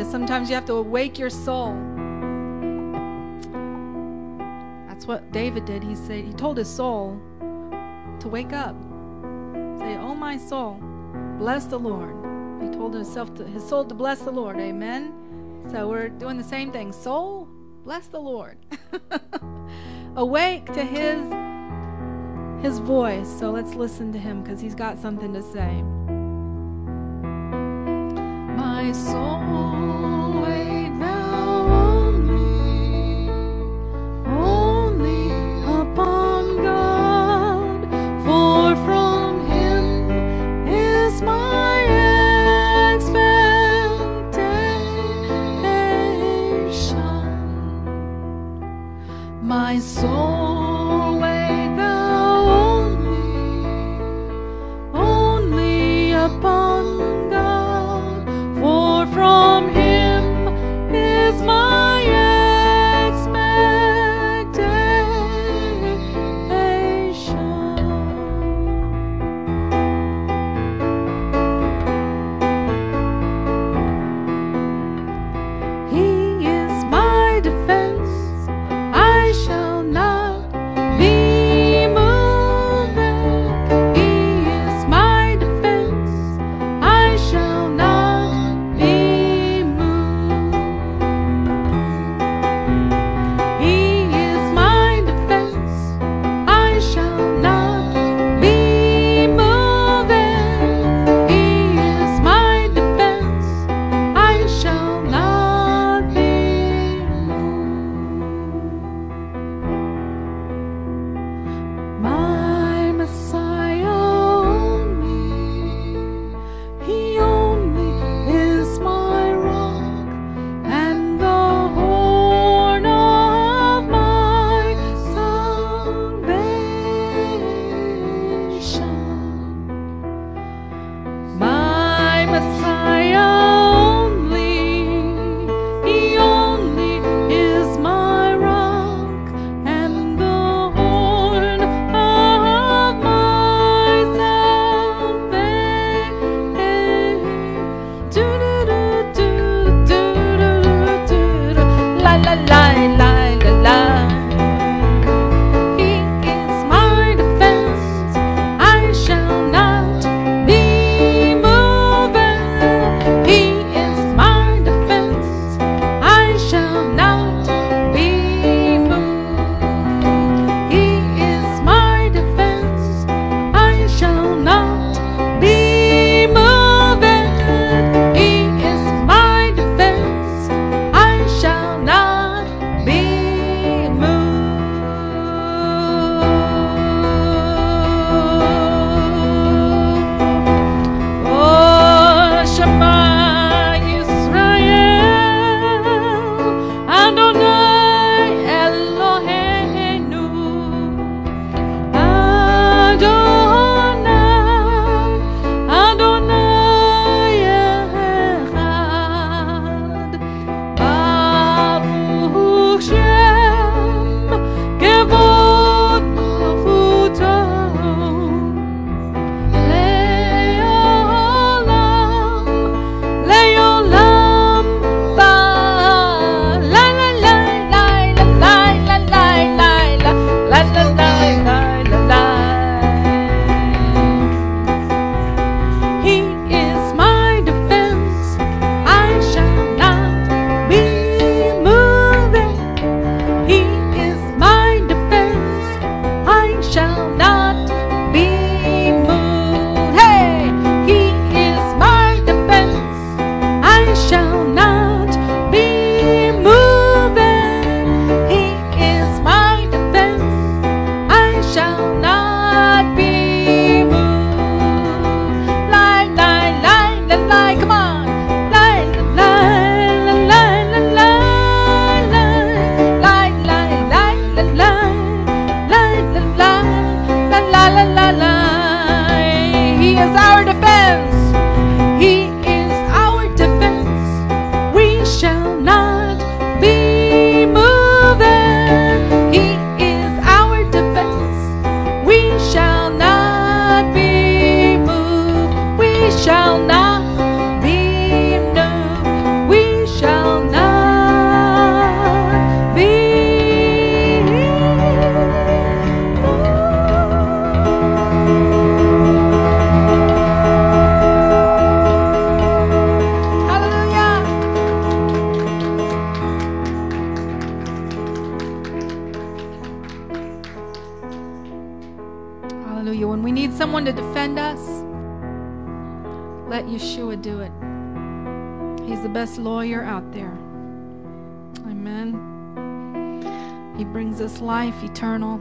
sometimes you have to awake your soul. That's what David did. He told his soul to wake up. Say, "Oh my soul, bless the Lord." He told his soul to bless the Lord. Amen. So we're doing the same thing. Soul, bless the Lord. Awake to his voice. So let's listen to him because he's got something to say. My soul, wait thou only upon God, for from him is my expectation. My soul, wait thou only upon God, for from him is my expectation. He is my defense, I shall not be moved. He is my defense, I shall not be moved. He is my defense, I shall not be moved. He is my defense, I shall not be moved. My Messiah he only is my rock and the horn of my salvation. My Messiah he only is my rock and the horn of my salvation. Do-do-do-do-do-do-do. La la la la la la. He is my defense, I shall not be moved. He is my defense, I shall not be moved. He is my defense, I shall not be moved. He is my defense, I shall not be moved. Oh, Shema Yisrael, Adonai Eloheinu, Adonai Echad, Baruch Shem Kevod Malchuto, Leolam Va'ad. La la la la la la la la la la la la la la. He is my defense, I shall not be moved. He is my defense, I shall not be moved. Hey, he is my defense, I shall not be moved. He is my defense, I shall not be moved. Lie, lie, lie, lie, lie, come on. Lie, lie, lie, lie, lie, lie, lie, lie, lie, lie, lie, lie, lie, lie, la, la, la, la. He is our defense. He is our defense. We shall not be moved. He is our defense. We shall not be moved. We shall not be moved. We shall Let Yeshua do it. He's the best lawyer out there. Amen. He brings us life eternal.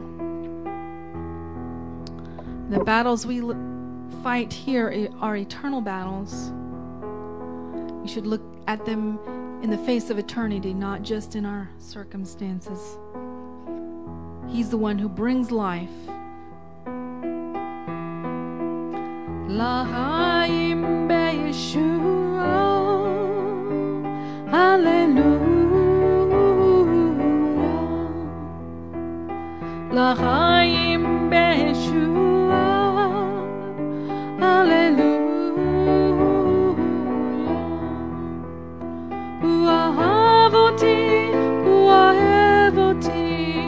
The battles we fight here are eternal battles. We should look at them in the face of eternity, not just in our circumstances. He's the one who brings life. L'chaim beYeshua, Hallelujah. L'chaim beYeshua, Hallelujah. Uahavoti, uahavoti,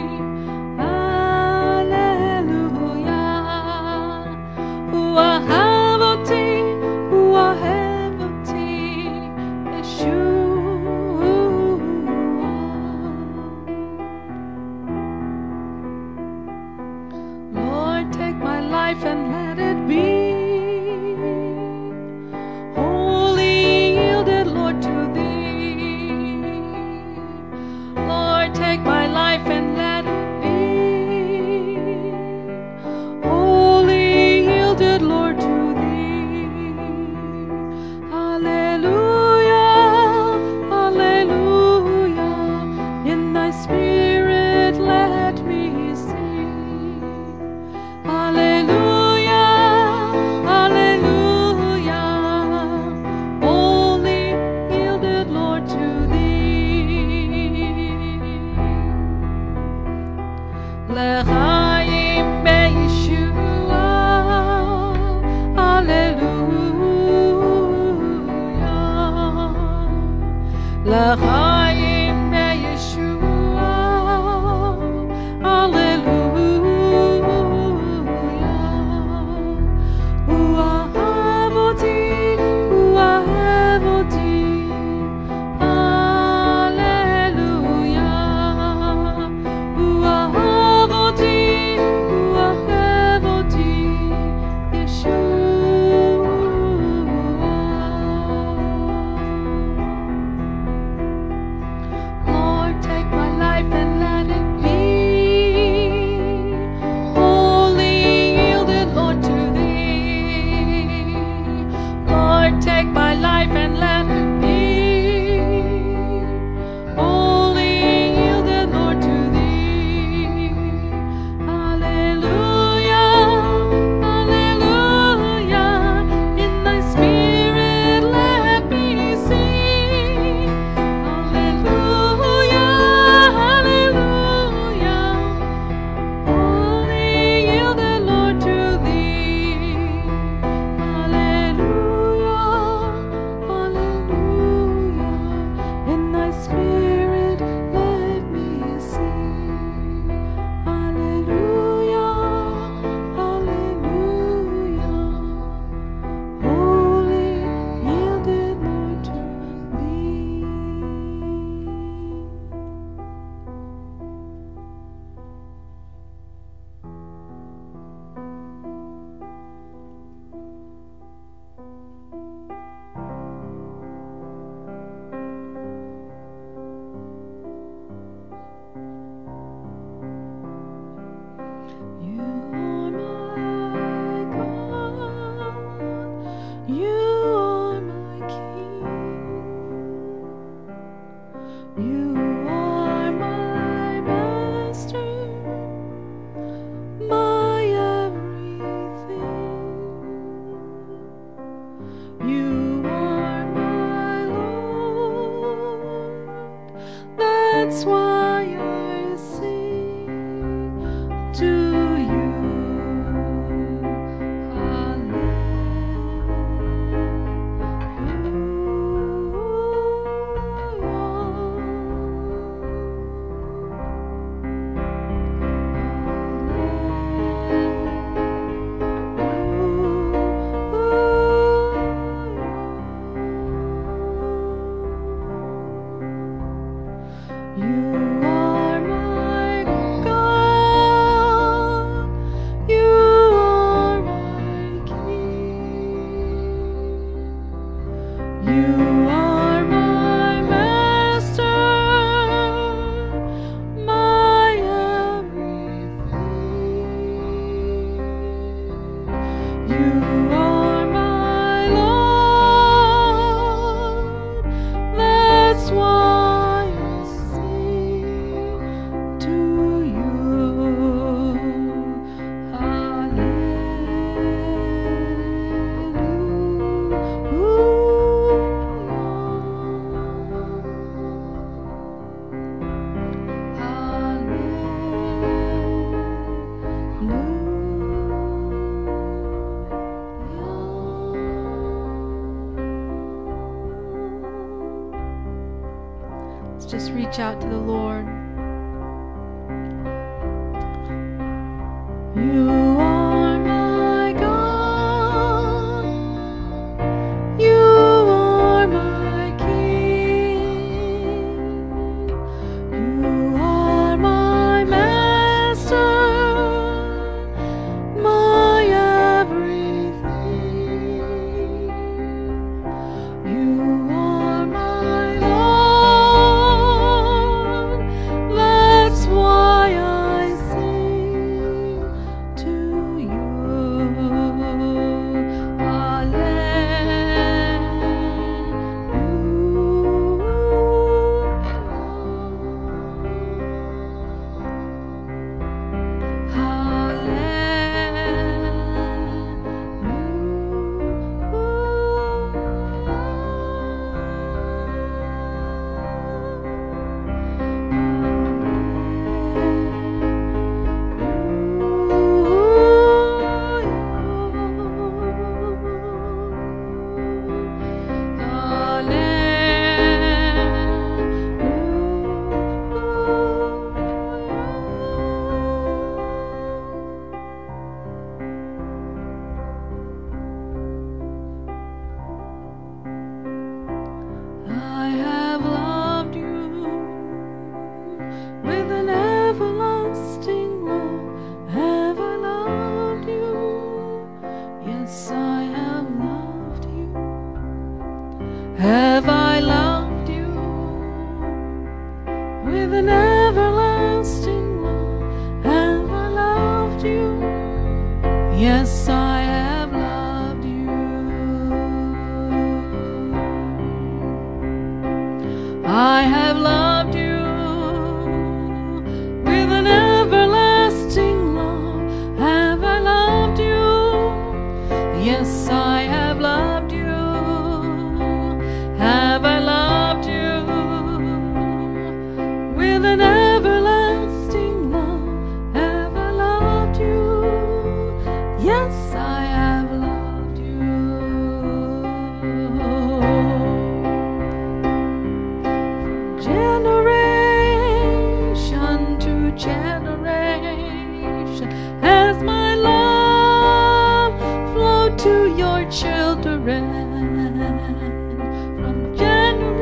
Hallelujah. Uahavoti, uahavoti, Yeshua. Lord, take my life and let it be wholly yielded, Lord, to Thee. Lord, take my life and let it be wholly yielded, Lord, to Thee. Hallelujah, hallelujah. In Thy Spirit let me see. Hallelujah, hallelujah. Only yielded, Lord, to Thee. L'chaim beYeshua, Hallelujah. L'chaim beYeshua, Hallelujah. Uahavoti, uahavoti, Hallelujah. Uahavoti, uahavoti, Yeshua. Lord, take my life and let it be wholly yielded, Lord, to Thee. Lord, take my life and let it be wholly yielded, Lord, to Thee. Hallelujah, hallelujah. In Thy Spirit let me see. Hallelujah, hallelujah. Only yielded, Lord, to Thee. Hallelujah, hallelujah. In Thy Spirit let me see. Hallelujah, hallelujah. Holy yielded, Lord, to Thee. You are my God, you are my King, you are my Master, my everything. You are my Lord, that's why I sing to You. You Just reach out to the Lord. You are my God. You are my King. You are my Master, my everything. You are my Lord. That's why I sing to you. I have loved you with an everlasting love. Have I loved you? Yes, I have loved you. Have I loved you with an everlasting love? Have I loved you? Yes, I have loved you. I have loved you with an everlasting love. Have I loved you? Yes, I have loved you. Have I loved you with an everlasting love? Have I loved you? Yes, I have loved you. Generation to generation has my love flowed to your children. From generation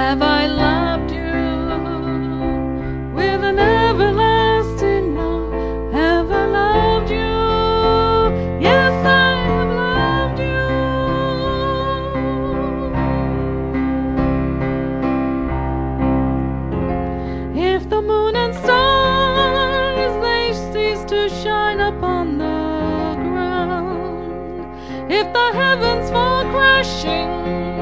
Have I loved you with an everlasting love? Have I loved you? Yes, I have loved you. If the moon and stars they cease to shine upon the ground, if the heavens fall crashing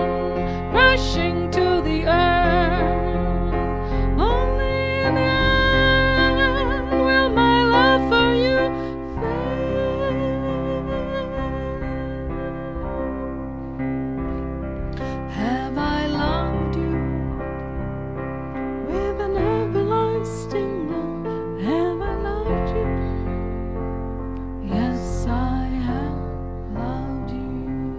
to the earth, only then will my love for you fade. Have I loved you with an everlasting love? Have I loved you? Yes, I have loved you.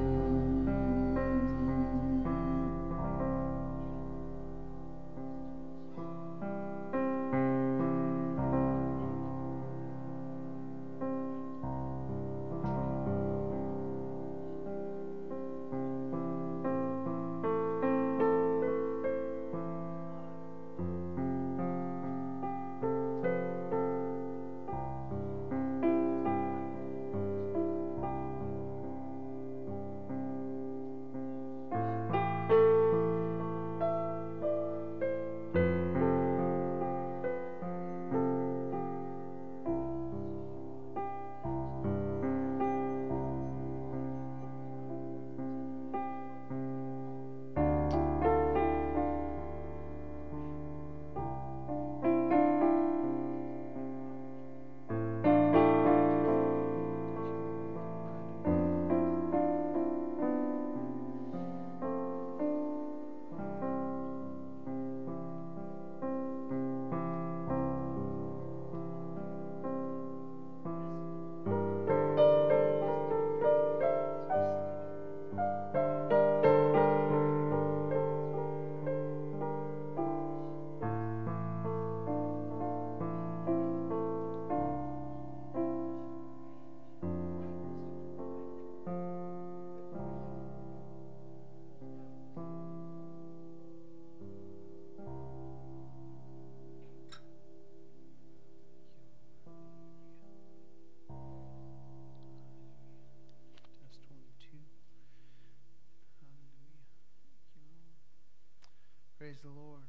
Praise the Lord.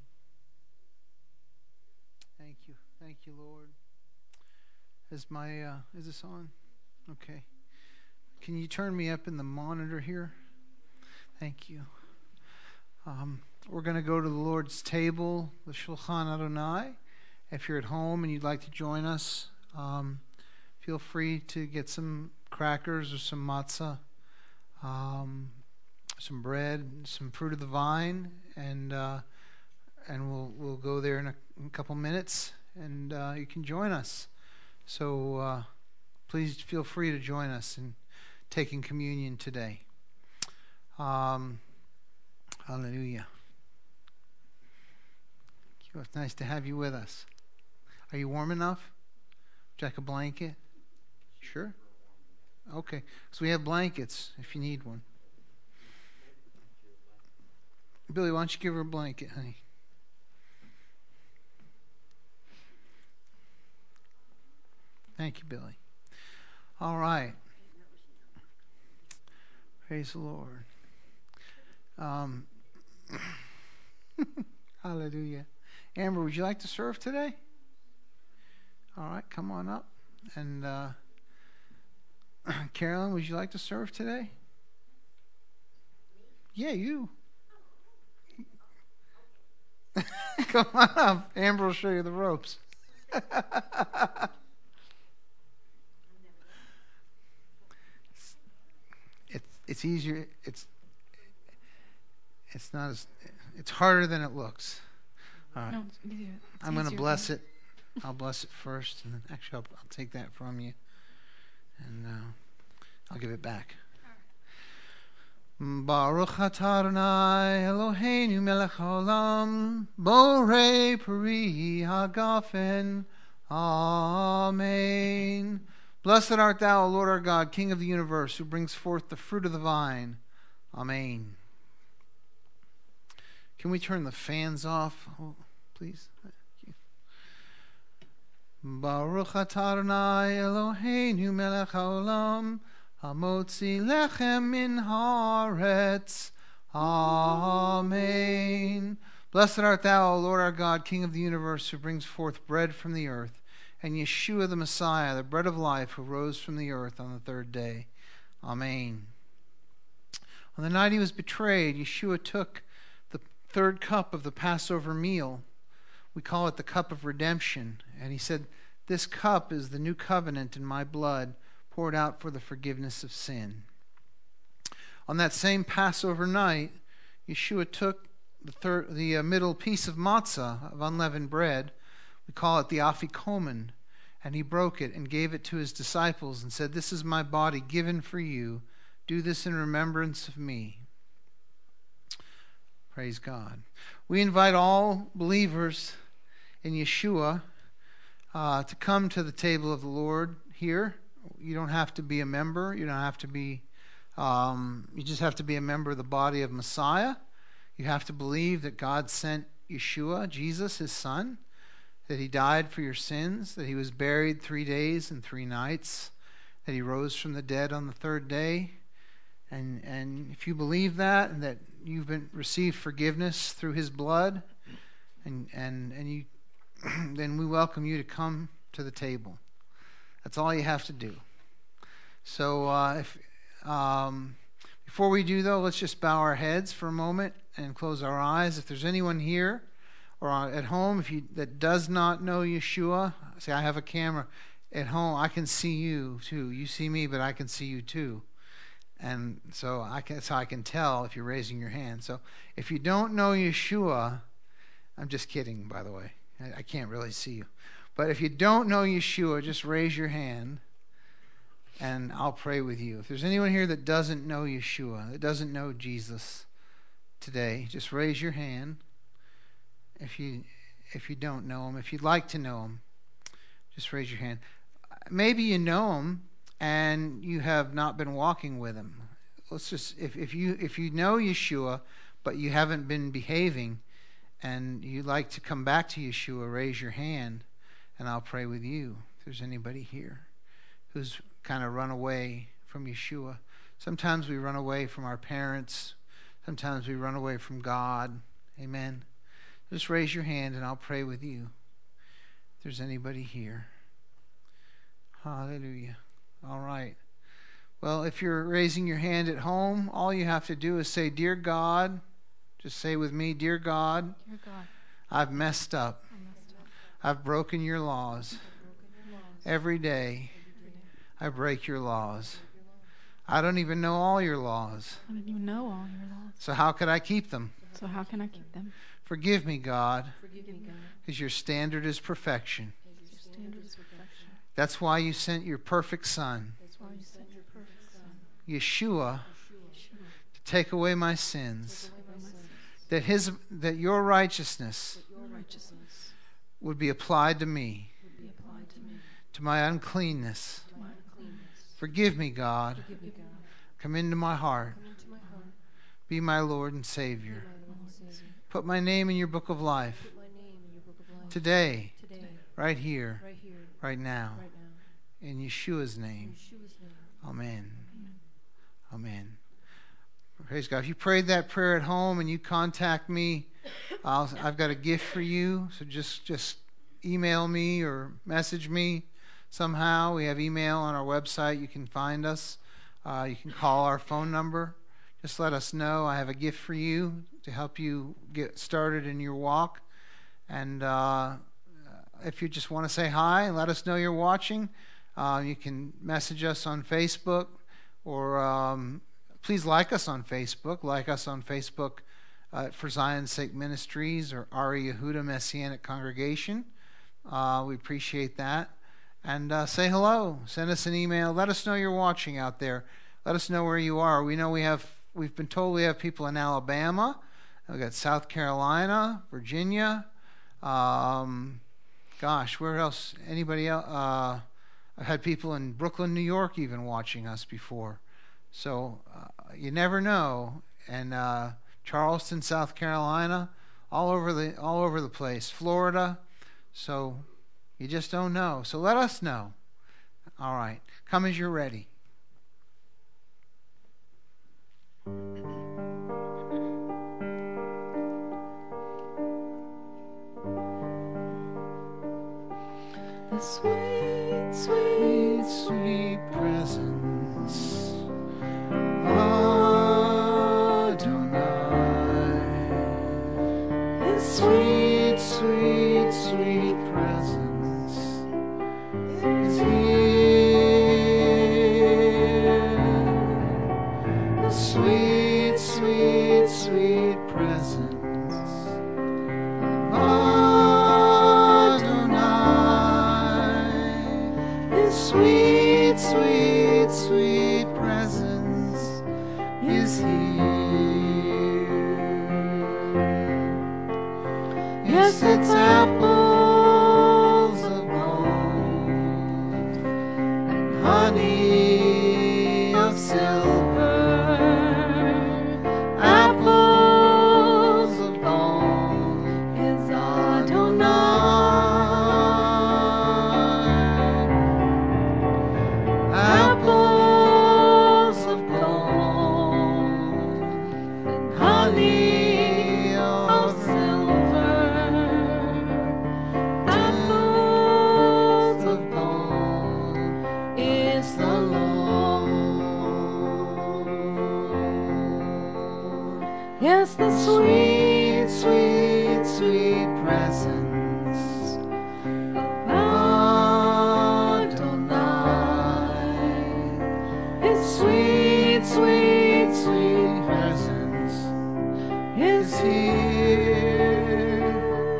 Thank you. Thank you, Lord. Is this on? Okay. Can you turn me up in the monitor here? Thank you. We're going to go to the Lord's table, the Shulchan Adonai. If you're at home and you'd like to join us, feel free to get some crackers or some matzah, some bread, some fruit of the vine, and we'll go there in a couple minutes, and you can join us. So please feel free to join us in taking communion today. Hallelujah. It's nice to have you with us. Are you warm enough? Would you like a blanket? Sure. Okay. So we have blankets if you need one. Billy, why don't you give her a blanket, honey? Thank you, Billy. All right. Praise the Lord. Hallelujah. Amber, would you like to serve today? All right, come on up. And Carolyn, would you like to serve today? Yeah, you. Come on up. Amber will show you the ropes. It's easier. It's not as. It's harder than it looks. All right. No, I'm going to bless it. I'll bless it first, and then actually I'll take that from you, and I'll give it back. Baruch atah Adonai Eloheinu melech haolam borei peri hagafen. Amen. Blessed art thou, O Lord our God, King of the universe, who brings forth the fruit of the vine. Amen. Can we turn the fans off, please? Thank you. Baruch atah Adonai Eloheinu melech haolam hamotzi lechem min haaretz. Amen. Blessed art thou, O Lord our God, King of the universe, who brings forth bread from the earth, and Yeshua the Messiah, the bread of life, who rose from the earth on the third day. Amen. On the night he was betrayed, Yeshua took the third cup of the Passover meal. We call it the cup of redemption. And he said, "This cup is the new covenant in my blood, poured out for the forgiveness of sin." On that same Passover night, Yeshua took the middle piece of matzah, of unleavened bread. We call it the afikomen. And he broke it and gave it to his disciples and said, "This is my body given for you. Do this in remembrance of me." Praise God. We invite all believers in Yeshua to come to the table of the Lord here. You don't have to be a member. You don't have to be, you just have to be a member of the body of Messiah. You have to believe that God sent Yeshua, Jesus, his son, that he died for your sins, that he was buried 3 days and 3 nights, that he rose from the dead on the third day. And if you believe that, and that you've received forgiveness through his blood, and you, then we welcome you to come to the table. That's all you have to do. So before we do, though, let's just bow our heads for a moment and close our eyes. If there's anyone here or at home that does not know Yeshua, say, I have a camera at home. I can see you too. You see me, but I can see you too. And so that's how I can tell if you're raising your hand. So if you don't know Yeshua, I'm just kidding, by the way. I can't really see you. But if you don't know Yeshua, just raise your hand and I'll pray with you. If there's anyone here that doesn't know Yeshua, that doesn't know Jesus today, just raise your hand. If you don't know him, if you'd like to know him, just raise your hand. Maybe you know him and you have not been walking with him. Let's just, if you know Yeshua but you haven't been behaving and you'd like to come back to Yeshua, raise your hand and I'll pray with you. If there's anybody here who's kind of run away from Yeshua. Sometimes we run away from our parents. Sometimes we run away from God. Amen. Just raise your hand and I'll pray with you. If there's anybody here. Hallelujah. All right. Well, if you're raising your hand at home, all you have to do is say, "Dear God," just say with me, "Dear God, Dear God, I've messed up. I've broken your laws. Every day I break your laws. I don't even know all your laws. I don't even know all your laws. So how could I keep them? So how can I keep them? Forgive me, God, Forgive me, God. because your standard is perfection. Your standard is perfection. That's why you sent your perfect Son, That's why you sent your perfect Son, Yeshua, Yeshua, to take away my sins. to take away my sins. That your righteousness Your righteousness would be applied to me, would be applied to me, to my uncleanness. to my uncleanness. Forgive me, God. Forgive me, God. Come into my heart. Come into my heart. Be my Lord and Savior. My Lord and Savior. Put my name in your book of life Put my name in your book of life. today, Today. right here, Right here. right now. Right now. In Yeshua's In name. Yeshua's name. Amen. Amen. Praise God. If you prayed that prayer at home and you contact me, I've got a gift for you. So just email me or message me somehow. We have email on our website. You can find us. You can call our phone number. Just let us know. I have a gift for you to help you get started in your walk. And if you just want to say hi and let us know you're watching, you can message us on Facebook, or please like us on Facebook. Like us on Facebook for Zion's Sake Ministries or Ari Yehuda Messianic Congregation. We appreciate that. And say hello. Send us an email. Let us know you're watching out there. Let us know where you are. We know we've been told we have people in Alabama. We've got South Carolina, Virginia. Gosh, where else? Anybody else? I've had people in Brooklyn, New York even watching us before. So you never know. And Charleston, South Carolina, all over the place, Florida. So you just don't know. So let us know. All right. Come as you're ready. The sweet, sweet, Sweet presence Adonai. His Sweet, sweet, sweet presence is here. The sweet, sweet, sweet presence sweet, sweet, sweet presence is here. Yes, it's apples of gold and honey of silver. Apples of gold is Adonai. Apples of gold and honey of silver. Apples of gold is the Lord. Yes, the sweet, sweet, sweet presence sweet, sweet, sweet presence is here.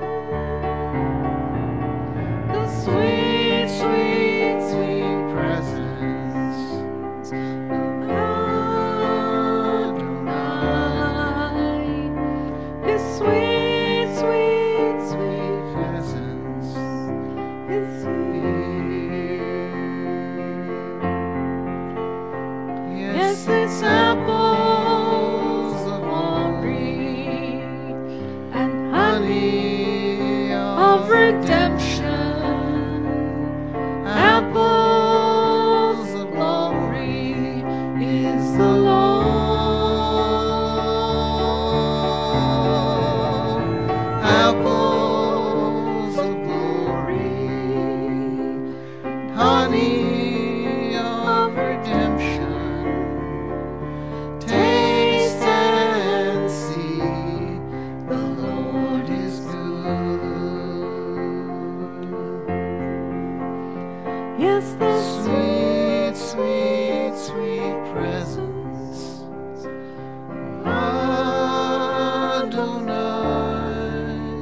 The sweet, sweet, sweet presence of Adonai. His sweet, sweet, sweet presence is here. Yes, it's apples of glory and honey of redemption. Apples of glory is the Lord. Apples of glory, honey of redemption. Taste and see, the Lord is good. Yes, the sweet, sweet, sweet presence of Adonai.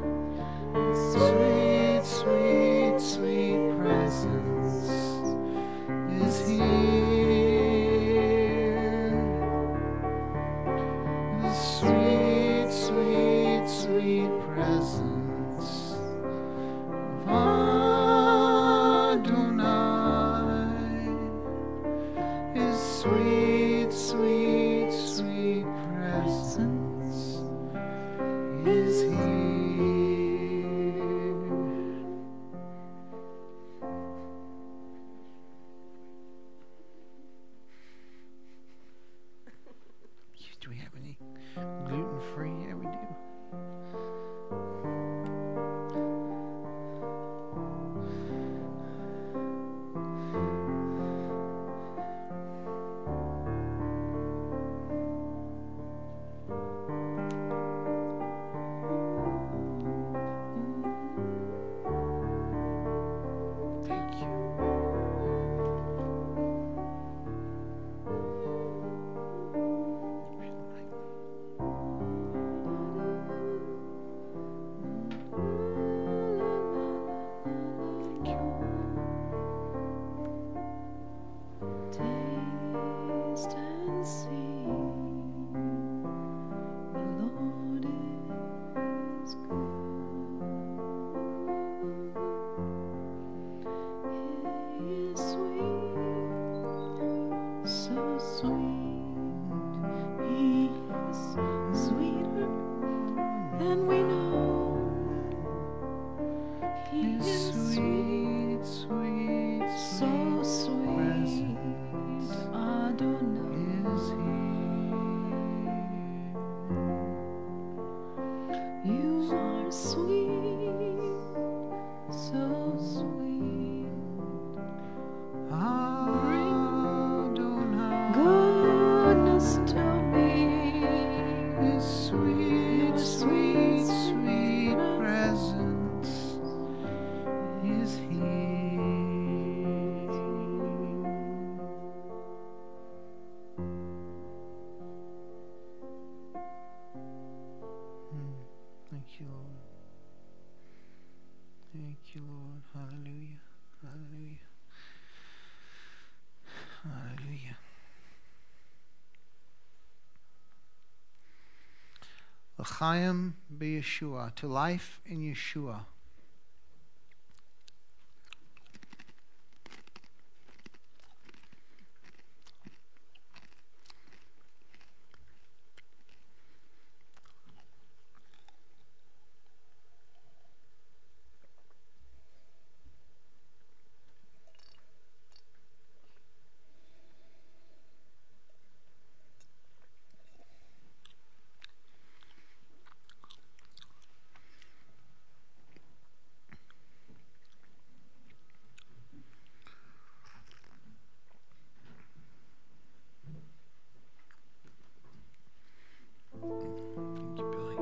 Sweet, sweet, sweet presence is here. The sweet, sweet, sweet presence of Adonai is sweet, sweet, sweet presence is here. Do we have any gluten-free? Yeah, we do. Thank you. are sweet, so sweet. Adonai, Goodness to me, His sweet, sweet, sweet presence is here. Thank you, Lord. Thank you, Lord. Hallelujah. Hallelujah. Hallelujah. L'chaim b'Yeshua, to life in Yeshua. Thank you, Billy.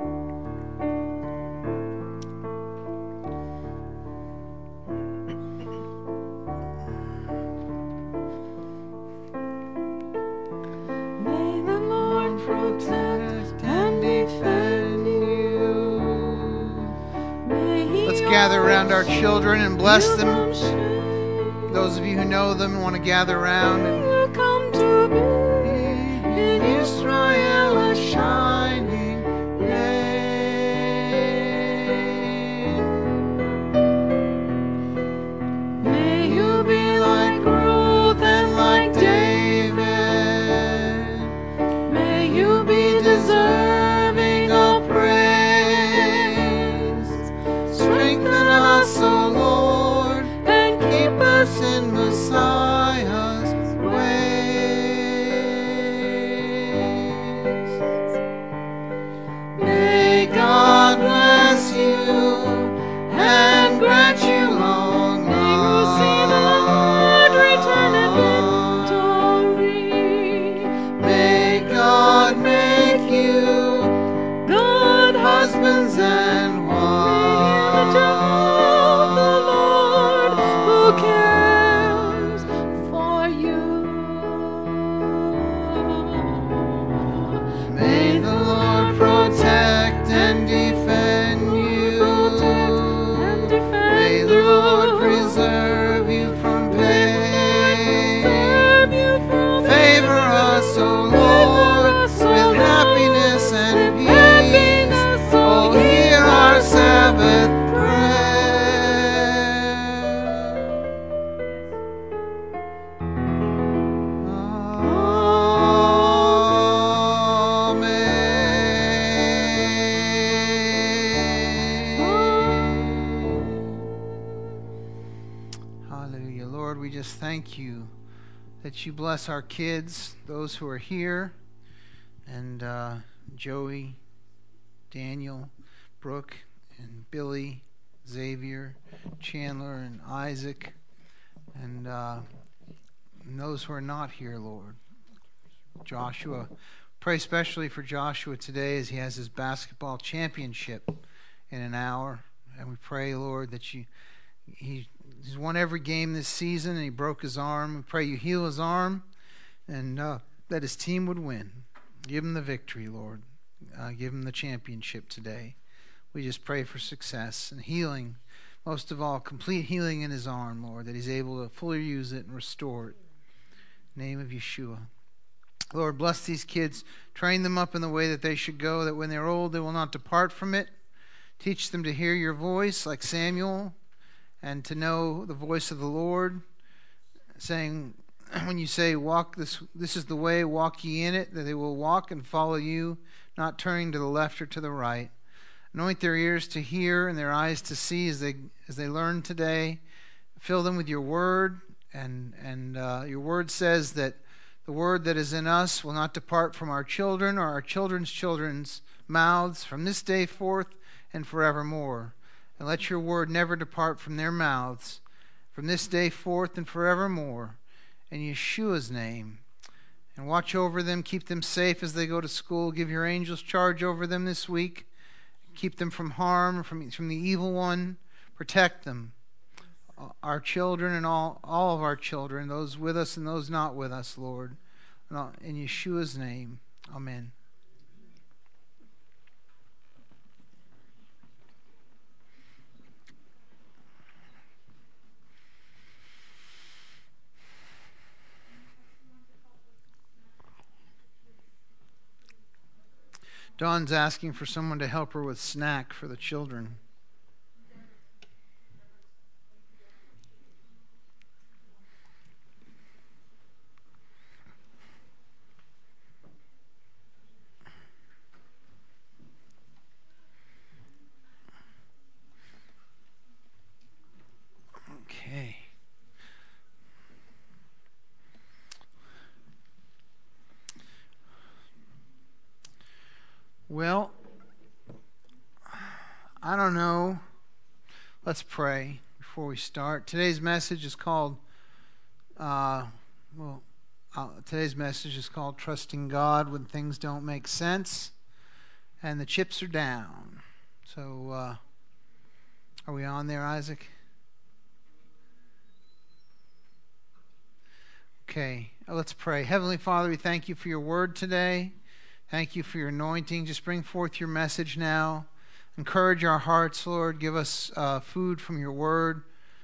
may the Lord protect and defend you. May He Let's gather around our always children and bless shield them. from shame. Those of you who know them and want to gather around and You come to be in Israel a shining name. May you be like Ruth and like David. May you be deserving of praise. Strengthen us, O Lord, And keep us in Messiah's ways. May God bless you and grant you long may you see the Lord return in victory. May God make you God husbands and May the Lord who cares for you. May the Lord protect and defend you. May the Lord preserve you from pain. Favor us, O Lord, with happiness and peace. Oh, hear our Sabbath prayer. Hallelujah. Lord, we just thank you that you bless our kids, those who are here, and Joey, Daniel, Brooke, and Billy, Xavier, Chandler, and Isaac, and those who are not here, Lord. Joshua. Pray especially for Joshua today as he has his basketball championship in an hour. And we pray, Lord, that he's won every game this season and he broke his arm. We pray you heal his arm and that his team would win. Give him the victory, Lord. Give him the championship today. We just pray for success and healing. Most of all, complete healing in his arm, Lord, that he's able to fully use it and restore it. In the name of Yeshua. Lord, bless these kids. Train them up in the way that they should go, that when they're old, they will not depart from it. Teach them to hear your voice like Samuel and to know the voice of the Lord, saying, when you say, walk this is the way, walk ye in it, that they will walk and follow you, not turning to the left or to the right. Anoint their ears to hear and their eyes to see as they learn today. Fill them with your word, and your word says that the word that is in us will not depart from our children or our children's children's mouths from this day forth and forevermore. And let your word never depart from their mouths, from this day forth and forevermore. In Yeshua's name. And watch over them, keep them safe as they go to school. Give your angels charge over them this week. Keep them from harm, from the evil one. Protect them. Our children and all of our children, those with us and those not with us, Lord. In Yeshua's name, amen. Dawn's asking for someone to help her with snack for the children. Okay. Well, I don't know. Let's pray before we start. Today's message is called Trusting God When Things Don't Make Sense, and the chips are down. So, are we on there, Isaac? Okay, let's pray. Heavenly Father, we thank you for your word today. Thank you for your anointing. Just bring forth your message now. Encourage our hearts, Lord. Give us food from your word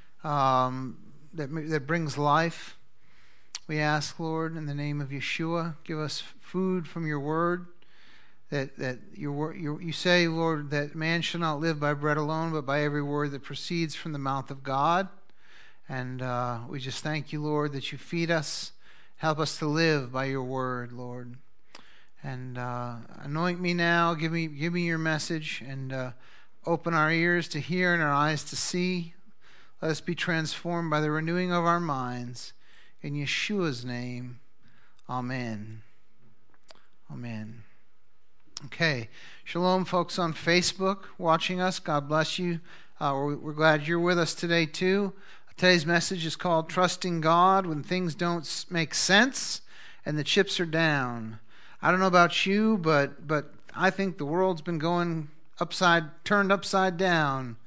that brings life. We ask, Lord, in the name of Yeshua, give us food from your word. That you say, Lord, that man shall not live by bread alone, but by every word that proceeds from the mouth of God. And we just thank you, Lord, that you feed us. Help us to live by your word, Lord. And anoint me now. Give me your message, and open our ears to hear and our eyes to see. Let us be transformed by the renewing of our minds. In Yeshua's name, amen. Amen. Okay. Shalom, folks on Facebook watching us. God bless you. We're glad you're with us today, too. Today's message is called Trusting God When Things Don't Make Sense and the Chips Are Down. I don't know about you, but I think the world's been going turned upside down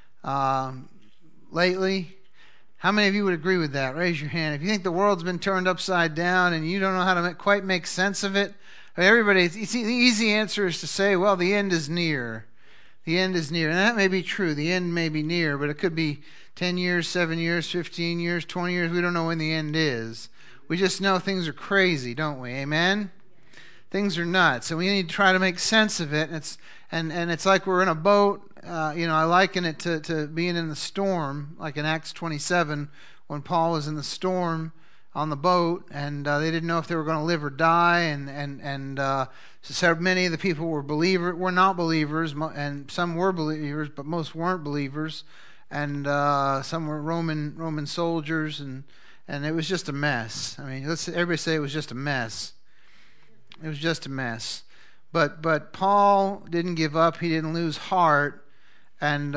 lately. How many of you would agree with that? Raise your hand. If you think the world's been turned upside down and you don't know how to quite make sense of it, I mean, the easy answer is to say, well, the end is near. The end is near. And that may be true. The end may be near, but it could be 10 years, 7 years, 15 years, 20 years. We don't know when the end is. We just know things are crazy, don't we? Amen? Things are nuts, and we need to try to make sense of it. And it's like we're in a boat. I liken it to being in the storm, like in Acts 27, when Paul was in the storm on the boat, and they didn't know if they were going to live or die. So many of the people were not believers, and some were believers, but most weren't believers, and some were Roman soldiers, and it was just a mess. I mean, everybody say it was just a mess. It was just a mess. But Paul didn't give up. He didn't lose heart. And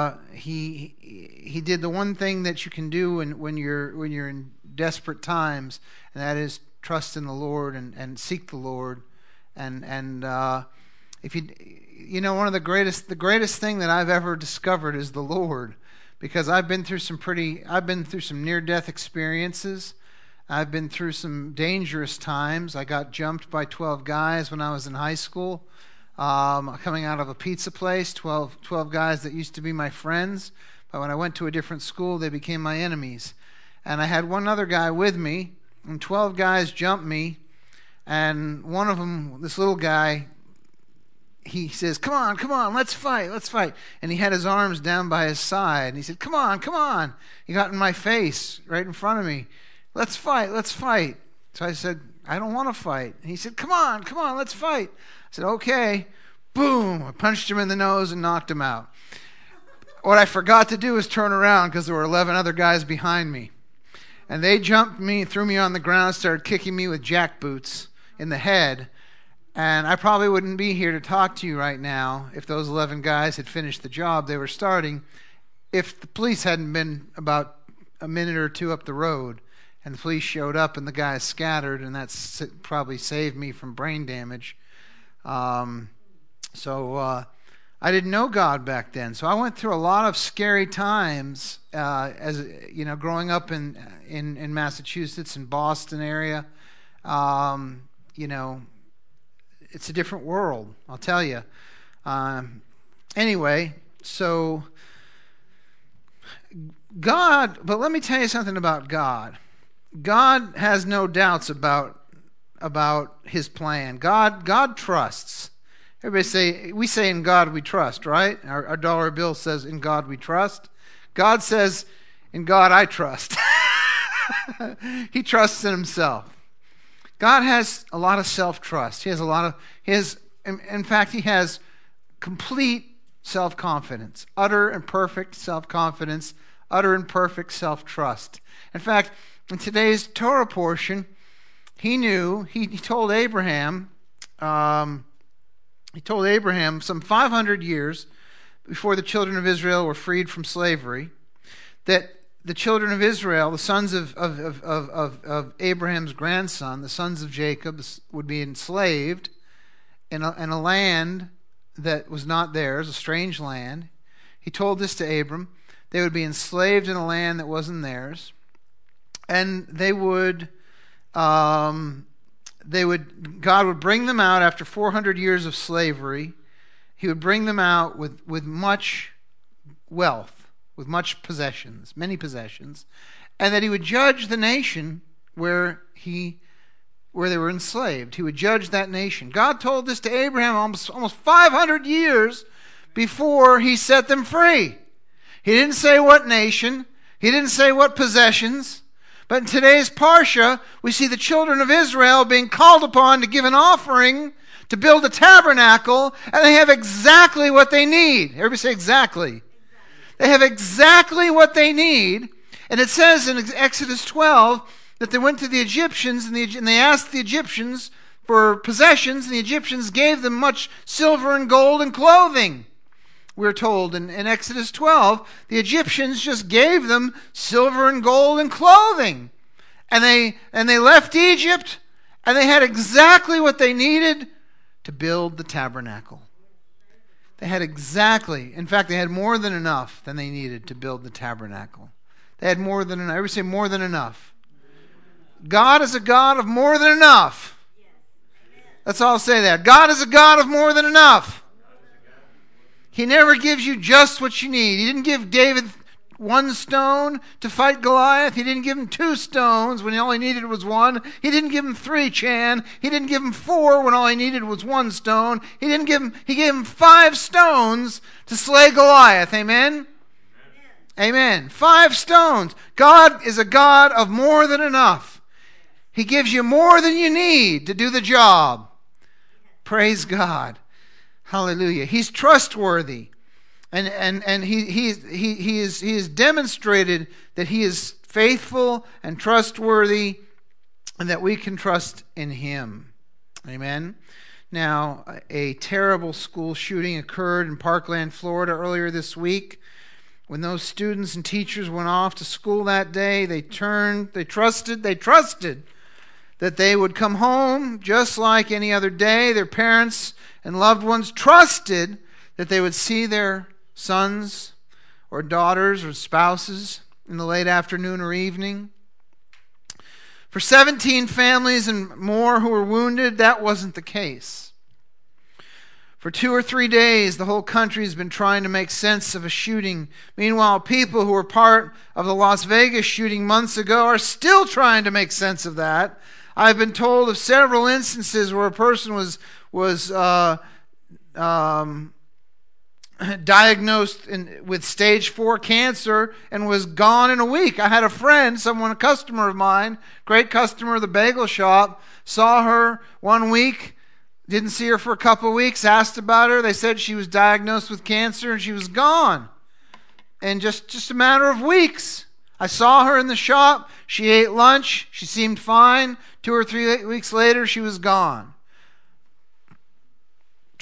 he did the one thing that you can do when you're in desperate times, and that is trust in the Lord and seek the Lord. And if one of the greatest thing that I've ever discovered is the Lord, because I've been through some near-death experiences. I've been through some dangerous times. I got jumped by 12 guys when I was in high school, coming out of a pizza place, 12 guys that used to be my friends. But when I went to a different school, they became my enemies. And I had one other guy with me, and 12 guys jumped me. And one of them, this little guy, he says, come on, let's fight. And he had his arms down by his side. And he said, come on. He got in my face right in front of me. Let's fight. So I said, I don't want to fight. And he said, come on, let's fight. I said, okay. Boom. I punched him in the nose and knocked him out. What I forgot to do was turn around because there were 11 other guys behind me. And they jumped me, threw me on the ground, started kicking me with jackboots in the head. And I probably wouldn't be here to talk to you right now if those 11 guys had finished the job they were starting, if the police hadn't been about a minute or two up the road, and the police showed up and the guys scattered, and that's probably saved me from brain damage. So I didn't know God back then, so I went through a lot of scary times as you know, growing up in Massachusetts and Boston area. You know, it's a different world, I'll tell you. Anyway, so God, but let me tell you something about God. God has no doubts about his plan. God trusts. We say in God we trust, right? Our dollar bill says in God we trust. God says in God I trust. He trusts in himself. God has a lot of self-trust. In fact, he has complete self-confidence, utter and perfect self-confidence, utter and perfect self-trust. In fact, in today's Torah portion, he told Abraham some 500 years before the children of Israel were freed from slavery, that the children of Israel, the sons of Abraham's grandson, the sons of Jacob, would be enslaved in a land that was not theirs, a strange land. He told this to Abram. They would be enslaved in a land that wasn't theirs, and God would bring them out after 400 years of slavery. He would bring them out with much wealth, with much possessions, many possessions, and that he would judge the nation where they were enslaved. He would judge that nation. God told this to Abraham almost 500 years before he set them free. He didn't say what nation. He didn't say what possessions. But in today's Parsha, we see the children of Israel being called upon to give an offering to build a tabernacle, and they have exactly what they need. Everybody say exactly. They have exactly what they need. And it says in Exodus 12 that they went to the Egyptians and they asked the Egyptians for possessions, and the Egyptians gave them much silver and gold and clothing. We're told in Exodus 12, the Egyptians just gave them silver and gold and clothing. And they left Egypt, and they had exactly what they needed to build the tabernacle. They had in fact, they had more than enough than they needed to build the tabernacle. They had more than enough. Everybody say more than enough. God is a God of more than enough. Let's all say that. God is a God of more than enough. He never gives you just what you need. He didn't give David 1 stone to fight Goliath. He didn't give him 2 stones when all he needed was 1. He didn't give him 3, Chan. He didn't give him 4 when all he needed was 1 stone. He gave him 5 stones to slay Goliath. Amen? Amen. 5 stones. God is a God of more than enough. He gives you more than you need to do the job. Praise God. Hallelujah. He's trustworthy. And he is demonstrated that he is faithful and trustworthy, and that we can trust in him. Amen. Now, a terrible school shooting occurred in Parkland, Florida earlier this week. When those students and teachers went off to school that day, they trusted that they would come home just like any other day. Their parents and loved ones trusted that they would see their sons or daughters or spouses in the late afternoon or evening. For 17 families and more who were wounded, that wasn't the case. For 2 or 3 days, the whole country has been trying to make sense of a shooting. Meanwhile, people who were part of the Las Vegas shooting months ago are still trying to make sense of that. I've been told of several instances where a person was diagnosed with stage 4 cancer and was gone in a week. I had a friend, a customer of mine, great customer of the bagel shop, saw her 1 week, didn't see her for a couple of weeks, asked about her. They said she was diagnosed with cancer and she was gone. And just a matter of weeks. I saw her in the shop. She ate lunch. She seemed fine. 2 or 3 weeks later, she was gone.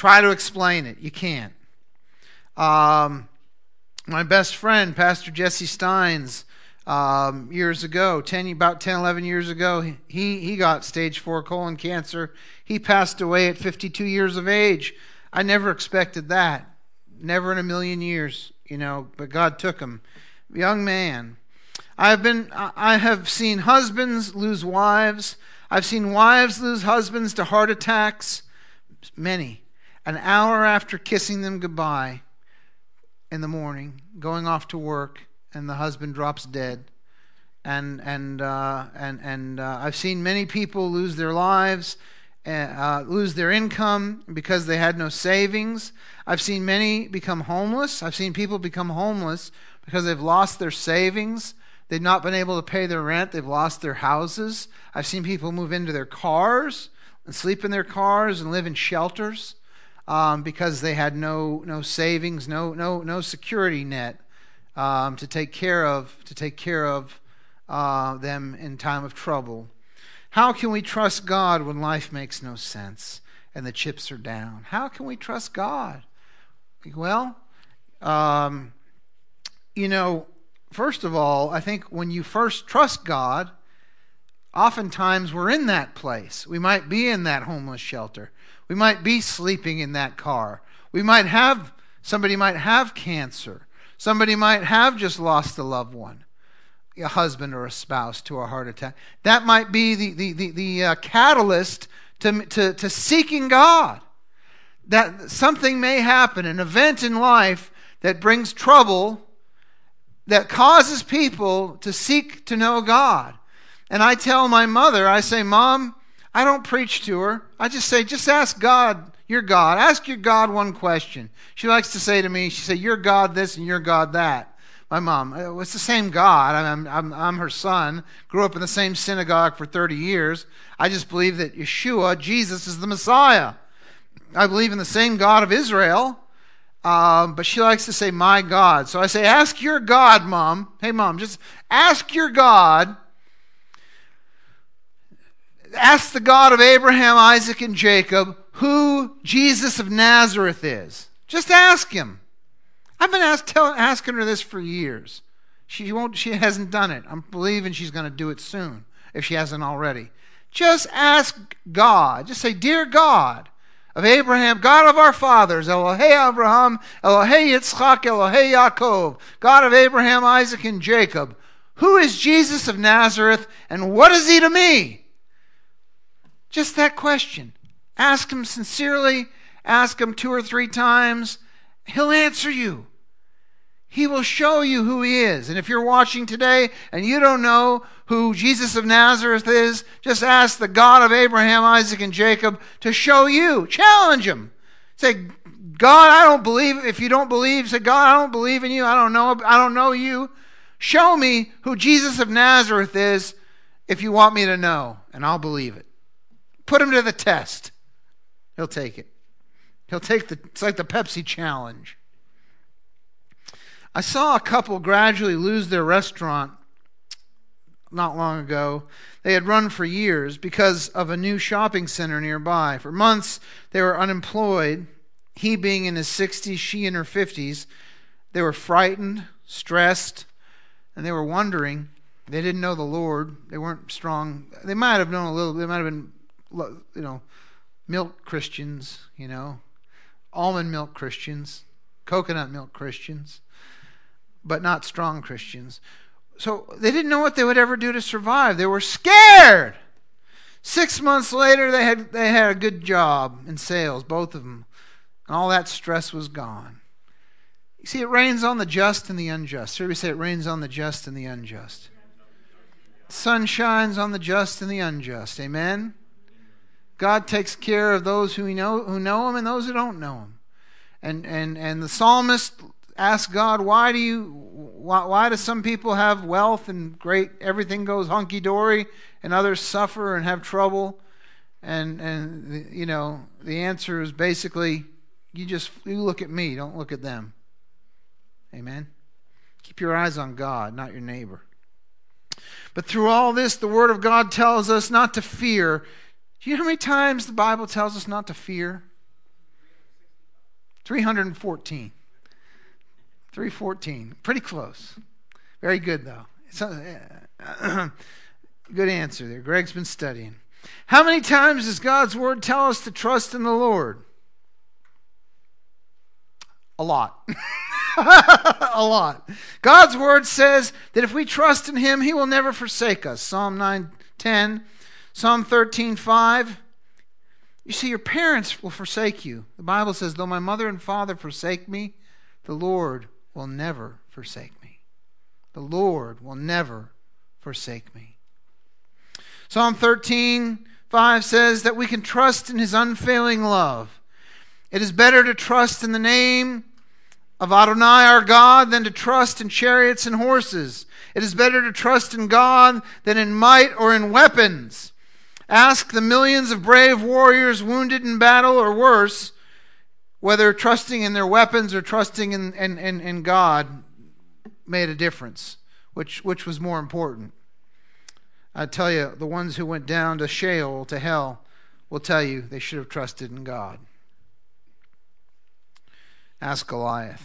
Try to explain it. You can't. My best friend, Pastor Jesse Steins, years ago, about 10, 11 years ago, he got stage 4 colon cancer. He passed away at 52 years of age. I never expected that. Never in a million years, but God took him. Young man. I have seen husbands lose wives. I've seen wives lose husbands to heart attacks. Many. An hour after kissing them goodbye in the morning, going off to work, and the husband drops dead. And I've seen many people lose their lives, lose their income because they had no savings. I've seen many become homeless. I've seen people become homeless because they've lost their savings. They've not been able to pay their rent. They've lost their houses. I've seen people move into their cars and sleep in their cars and live in shelters because they had no savings, no security net to take care of them in time of trouble. How can we trust God when life makes no sense and the chips are down? How can we trust God? Well, first of all, I think when you first trust God, oftentimes we're in that place. We might be in that homeless shelter. We might be sleeping in that car. Somebody might have cancer. Somebody might have just lost a loved one, a husband or a spouse to a heart attack. That might be the catalyst to seeking God. That something may happen, an event in life that brings trouble, that causes people to seek to know God. And I tell my mother, I say, Mom, I don't preach to her. I just say, just ask God, your God. Ask your God one question. She likes to say to me, she said, you're God this and you're God that. My mom, it's the same God. I'm her son. Grew up in the same synagogue for 30 years. I just believe that Yeshua, Jesus, is the Messiah. I believe in the same God of Israel. But she likes to say, my God. So I say, ask your God, Mom. Hey, Mom, just ask your God. Ask the God of Abraham, Isaac, and Jacob who Jesus of Nazareth is. Just ask him. I've been asking her this for years. She hasn't done it. I'm believing she's going to do it soon, if she hasn't already. Just ask God. Just say, dear God of Abraham, God of our fathers, Elohei Abraham, Elohei Yitzchak, Elohei Yaakov, God of Abraham, Isaac, and Jacob, who is Jesus of Nazareth, and what is he to me? Just that question. Ask him sincerely. Ask him 2 or 3 times. He'll answer you. He will show you who he is. And if you're watching today and you don't know who Jesus of Nazareth is, just ask the God of Abraham, Isaac, and Jacob to show you. Challenge him. Say, God, I don't believe. If you don't believe, say, God, I don't believe in you. I don't know you. Show me who Jesus of Nazareth is if you want me to know, and I'll believe it. Put him to the test. He'll take it. It's like the Pepsi challenge. I saw a couple gradually lose their restaurant not long ago. They had run for years because of a new shopping center nearby. For months, they were unemployed. He being in his 60s, she in her 50s. They were frightened, stressed, and they were wondering. They didn't know the Lord. They weren't strong. They might have known a little. They might have been, milk Christians, almond milk Christians, coconut milk Christians, but not strong Christians. So they didn't know what they would ever do to survive. They were scared. 6 months later, they had a good job in sales, both of them. And all that stress was gone. You see, it rains on the just and the unjust. Everybody say it rains on the just and the unjust. The sun shines on the just and the unjust. Amen? God takes care of those who know him and those who don't know him. And the psalmist asked God, why do some people have wealth and great, everything goes hunky-dory, and others suffer and have trouble? And the answer is basically, you look at me, don't look at them. Amen? Keep your eyes on God, not your neighbor. But through all this, the Word of God tells us not to fear. Do you know how many times the Bible tells us not to fear? 314. 314. Pretty close. Very good, though. Good answer there. Greg's been studying. How many times does God's word tell us to trust in the Lord? A lot. A lot. God's word says that if we trust in him, he will never forsake us. Psalm 9:10, Psalm 13:5. You see, your parents will forsake you. The Bible says, though my mother and father forsake me, the Lord will never forsake me. The Lord will never forsake me. Psalm 13:5 says that we can trust in his unfailing love. It is better to trust in the name of Adonai our God than to trust in chariots and horses. It is better to trust in God than in might or in weapons. Ask the millions of brave warriors wounded in battle or worse, whether trusting in their weapons or trusting in God made a difference. Which was more important? I tell you, the ones who went down to Sheol, to hell, will tell you they should have trusted in God. Ask Goliath.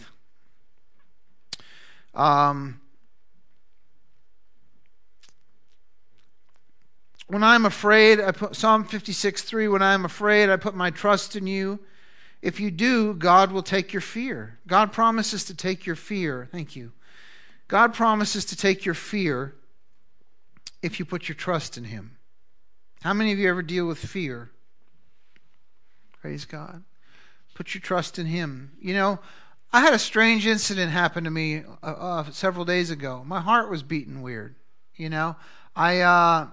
When I'm afraid, I put Psalm 56:3. When I'm afraid, I put my trust in you. If you do, God will take your fear. God promises to take your fear. Thank you. God promises to take your fear if you put your trust in him. How many of you ever deal with fear? Praise God. Put your trust in him. You know, I had a strange incident happen to me several days ago. My heart was beating weird. You know, I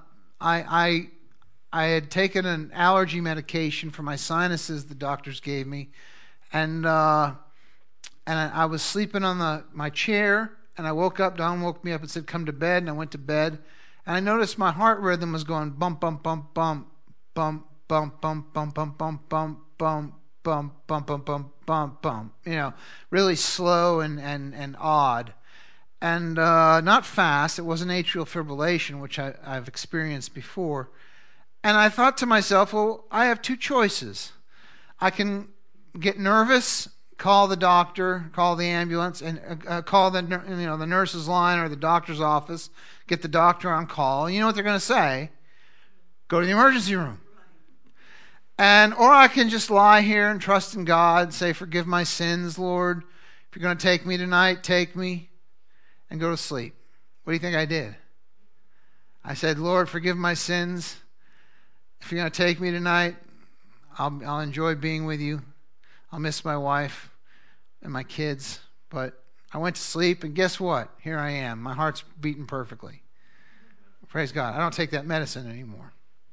had taken an allergy medication for my sinuses the doctors gave me, and I was sleeping on my chair, and I woke up. Don woke me up and said, "Come to bed," and I went to bed, and I noticed my heart rhythm was going bump, bump, bump, bump, bump, bump, bump, bump, bump, bump, bump, bump, bump, bump, bump, bump, bump, bump. You know, really slow and odd. And not fast. It wasn't atrial fibrillation, which I've experienced before. And I thought to myself, well, I have two choices. I can get nervous, call the doctor, call the ambulance, and call the nurse's line or the doctor's office, get the doctor on call. You know what they're going to say? Go to the emergency room. Or I can just lie here and trust in God, say, forgive my sins, Lord. If you're going to take me tonight, take me, and go to sleep. What do you think I did? I said, Lord, forgive my sins. If you're going to take me tonight, I'll enjoy being with you. I'll miss my wife and my kids. But I went to sleep, and guess what? Here I am. My heart's beating perfectly. Praise God. I don't take that medicine anymore.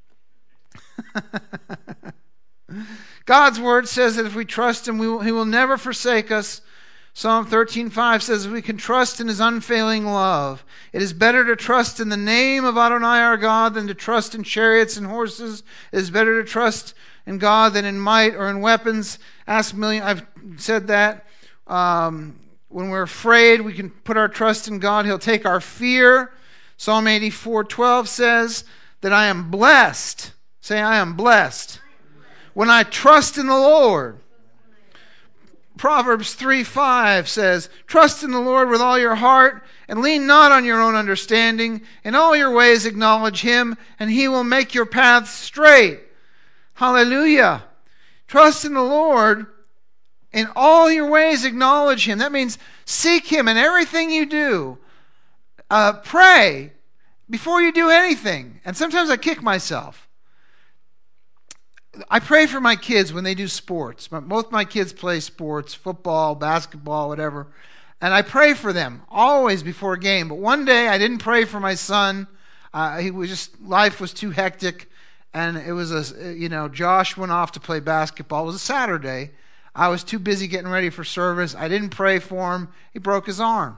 God's word says that if we trust him, he will never forsake us. Psalm 13:5 says we can trust in his unfailing love. It is better to trust in the name of Adonai our God than to trust in chariots and horses. It is better to trust in God than in might or in weapons. I've said that. When we're afraid, we can put our trust in God. He'll take our fear. Psalm 84:12 says that I am blessed. Say, I am blessed when I trust in the Lord. Proverbs 3:5 says, trust in the Lord with all your heart and lean not on your own understanding. In all your ways acknowledge him, and he will make your paths straight. Hallelujah. Trust in the Lord. In all your ways acknowledge him. That means seek him in everything you do. Pray before you do anything. And sometimes I kick myself. I pray for my kids when they do sports. Both my kids play sports, football, basketball, whatever. And I pray for them always before a game. But one day I didn't pray for my son. Life was too hectic. And it was Josh went off to play basketball. It was a Saturday. I was too busy getting ready for service. I didn't pray for him. He broke his arm.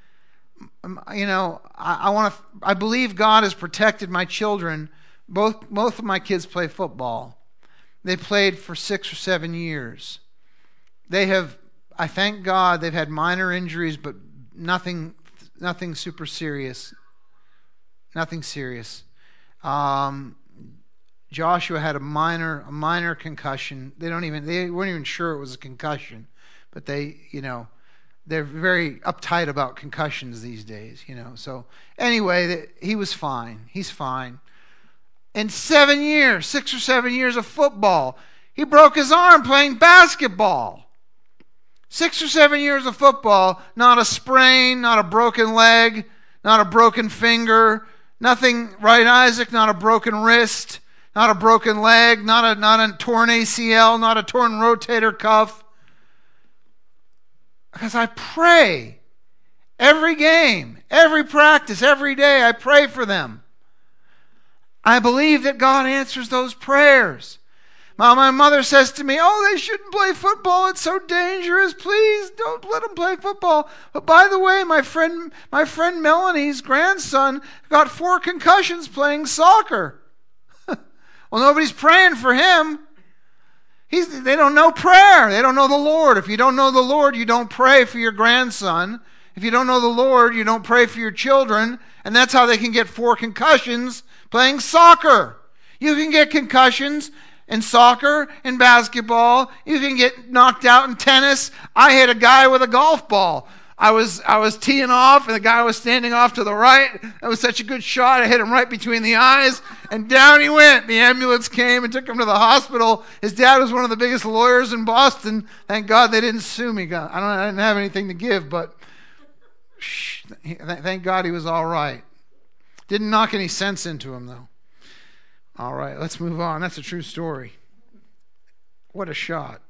I believe God has protected my children. Both of my kids play football. They played for 6 or 7 years. I thank God, they've had minor injuries, but nothing super serious. Nothing serious. Joshua had a minor concussion. They weren't even sure it was a concussion, but they're very uptight about concussions these days, So anyway, he was fine. He's fine. In 6 or 7 years of football, he broke his arm playing basketball. 6 or 7 years of football, not a sprain, not a broken leg, not a broken finger, nothing, right, Isaac? Not a broken wrist, not a broken leg, not a torn ACL, not a torn rotator cuff. Because I pray every game, every practice, every day, I pray for them. I believe that God answers those prayers. My mother says to me, "Oh, they shouldn't play football. It's so dangerous. Please don't let them play football." But by the way, my friend Melanie's grandson got 4 concussions playing soccer. Well, nobody's praying for him. They don't know prayer. They don't know the Lord. If you don't know the Lord, you don't pray for your grandson. If you don't know the Lord, you don't pray for your children. And that's how they can get 4 concussions playing soccer. You can get concussions in soccer, in basketball. You can get knocked out in tennis. I hit a guy with a golf ball. I was teeing off, and the guy was standing off to the right. That was such a good shot. I hit him right between the eyes, and down he went. The ambulance came and took him to the hospital. His dad was one of the biggest lawyers in Boston. Thank God they didn't sue me. I didn't have anything to give, but thank God he was all right. Didn't knock any sense into him, though. All right, let's move on. That's a true story. What a shot.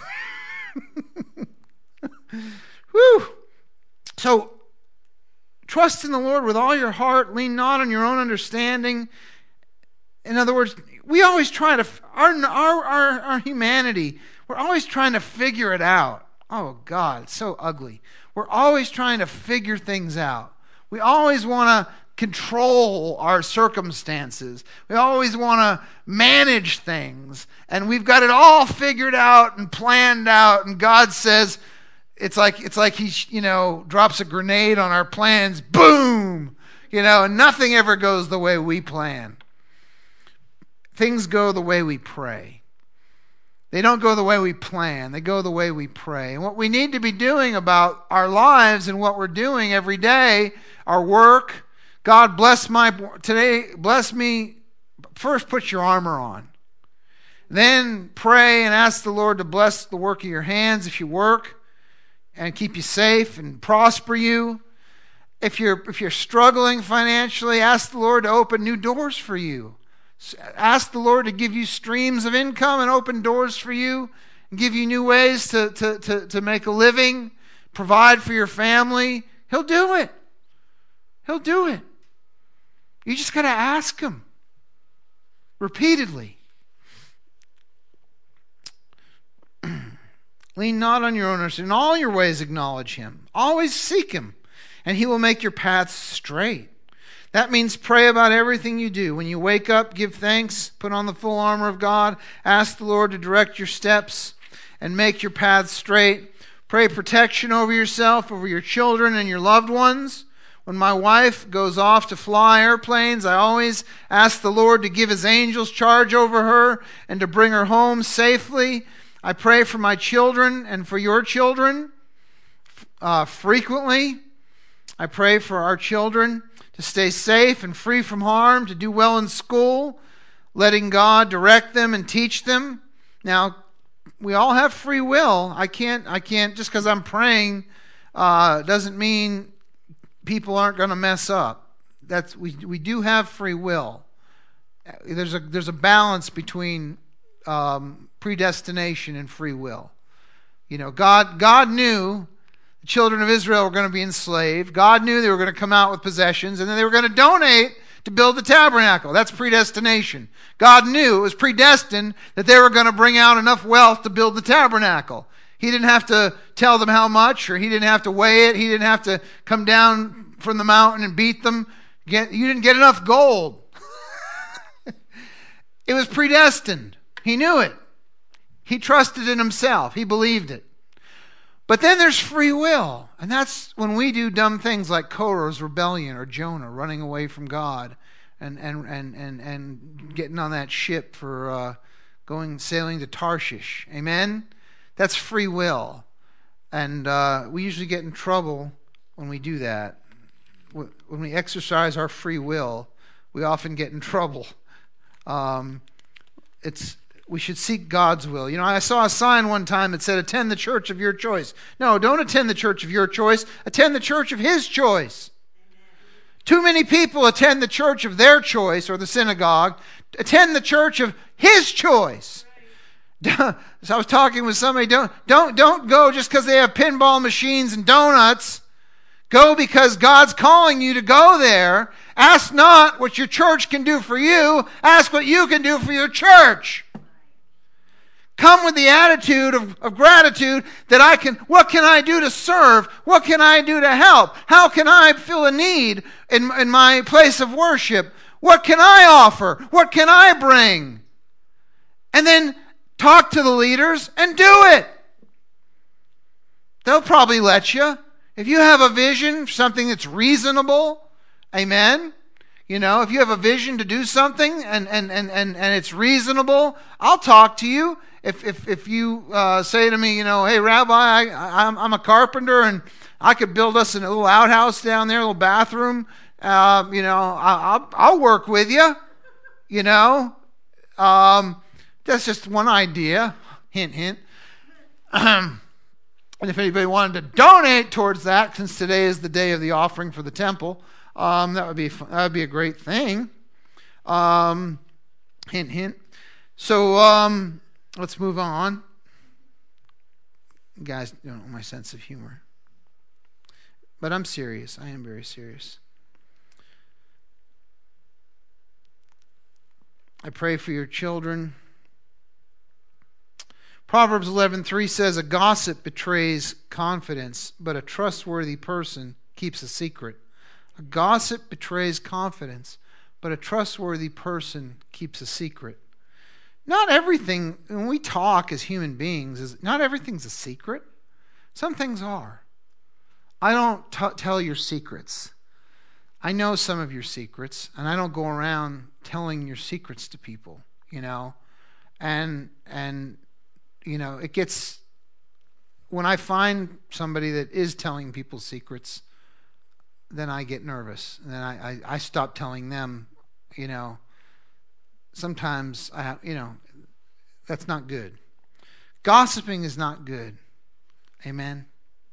Whew. So, trust in the Lord with all your heart. Lean not on your own understanding. In other words, we always try to, our humanity, we're always trying to figure it out. Oh, God, it's so ugly. We're always trying to figure things out. We always want to control our circumstances. We always want to manage things. And we've got it all figured out and planned out. And God says, it's like he, drops a grenade on our plans. Boom! And nothing ever goes the way we plan. Things go the way we pray. They don't go the way we plan. They go the way we pray. And what we need to be doing about our lives and what we're doing every day, our work, God bless me. First, put your armor on. Then pray and ask the Lord to bless the work of your hands if you work and keep you safe and prosper you. If you're struggling financially, ask the Lord to open new doors for you. Ask the Lord to give you streams of income and open doors for you and give you new ways to make a living, provide for your family. He'll do it. He'll do it. You just got to ask Him repeatedly. Lean not on your own understanding. In all your ways acknowledge Him. Always seek Him, and He will make your paths straight. That means pray about everything you do. When you wake up, give thanks, put on the full armor of God, ask the Lord to direct your steps and make your paths straight. Pray protection over yourself, over your children and your loved ones. When my wife goes off to fly airplanes, I always ask the Lord to give His angels charge over her and to bring her home safely. I pray for my children and for your children frequently. I pray for our children to stay safe and free from harm, to do well in school, letting God direct them and teach them. Now, we all have free will. I can't just because I'm praying doesn't mean people aren't going to mess up. We do have free will. There's a balance between predestination and free will. God knew the children of Israel were going to be enslaved. God knew they were going to come out with possessions, and then they were going to donate to build the tabernacle. That's predestination. God knew it was predestined that they were going to bring out enough wealth to build the tabernacle. He didn't have to tell them how much, or He didn't have to weigh it. He didn't have to come down from the mountain and beat them. You didn't get enough gold. It was predestined. He knew it. He trusted in Himself. He believed it. But then there's free will. And that's when we do dumb things like Korah's rebellion or Jonah running away from God and getting on that ship for sailing to Tarshish. Amen? That's free will. And we usually get in trouble when we do that. When we exercise our free will, we often get in trouble. We should seek God's will. You know, I saw a sign one time that said, attend the church of your choice. No, don't attend the church of your choice. Attend the church of His choice. Too many people attend the church of their choice or the synagogue. Attend the church of His choice. So I was talking with somebody. Don't go just because they have pinball machines and donuts. Go because God's calling you to go there. Ask not what your church can do for you. Ask what you can do for your church. Come with the attitude of gratitude that what can I do to serve? What can I do to help? How can I fill a need in my place of worship? What can I offer? What can I bring? And then talk to the leaders and do it. They'll probably let you. If you have a vision, something that's reasonable, amen. You know, if you have a vision to do something and it's reasonable, I'll talk to you. If you say to me, you know, hey, Rabbi, I'm a carpenter and I could build us a little outhouse down there, a little bathroom, you know, I'll work with you, you know. That's just one idea. Hint, hint. And if anybody wanted to donate towards that, since today is the day of the offering for the temple, that would be a great thing. Hint, hint. So let's move on. You guys don't know my sense of humor, but I'm serious. I am very serious. I pray for your children. Proverbs 11:3 says, a gossip betrays confidence, but a trustworthy person keeps a secret. A gossip betrays confidence, but a trustworthy person keeps a secret. Not everything, when we talk as human beings, not everything's a secret. Some things are. I don't tell your secrets. I know some of your secrets, and I don't go around telling your secrets to people, you know. And you know, it gets, when I find somebody that is telling people secrets, then I get nervous. And then I stop telling them, you know. Sometimes, you know, that's not good. Gossiping is not good. Amen?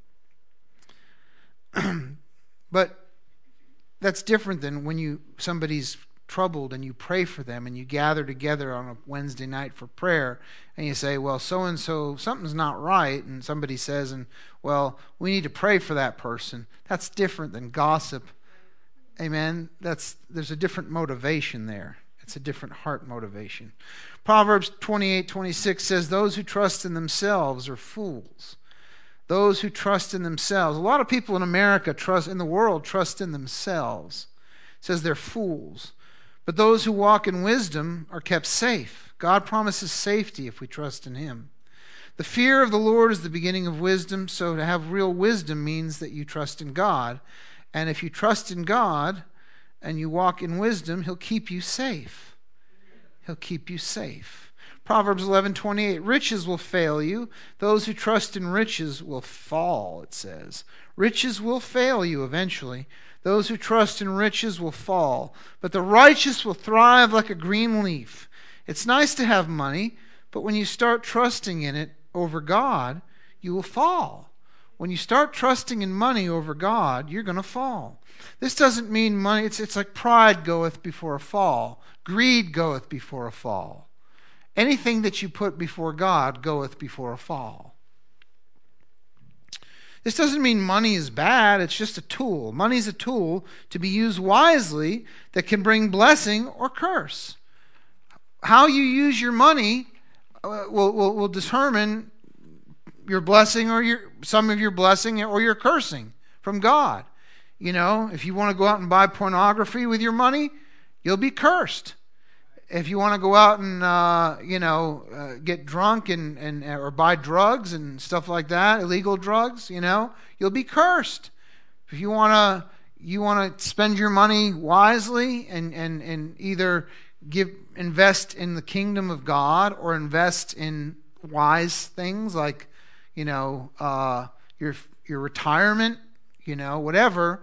But that's different than when somebody's troubled and you pray for them and you gather together on a Wednesday night for prayer and you say, well, so-and-so, something's not right, and somebody says, well, we need to pray for that person. That's different than gossip. Amen? There's a different motivation there. It's a different heart motivation. Proverbs 28:26 says, those who trust in themselves are fools. Those who trust in themselves. A lot of people in America in the world trust in themselves. It says they're fools. But those who walk in wisdom are kept safe. God promises safety if we trust in Him. The fear of the Lord is the beginning of wisdom, so to have real wisdom means that you trust in God. And if you trust in God and you walk in wisdom, He'll keep you safe. He'll keep you safe. Proverbs 11:28, riches will fail you. Those who trust in riches will fall, it says. Riches will fail you eventually. Those who trust in riches will fall, but the righteous will thrive like a green leaf. It's nice to have money, but when you start trusting in it over God, you will fall. When you start trusting in money over God, you're going to fall. This doesn't mean money. It's like pride goeth before a fall. Greed goeth before a fall. Anything that you put before God goeth before a fall. This doesn't mean money is bad. It's just a tool. Money is a tool to be used wisely that can bring blessing or curse. How you use your money will determine your blessing or some of your blessing or your cursing from God. You know, if you want to go out and buy pornography with your money, you'll be cursed. If you want to go out and get drunk and or buy drugs and stuff like that, illegal drugs, you know, you'll be cursed. If you want to, you want to spend your money wisely and either invest in the kingdom of God or invest in wise things like, your retirement, whatever,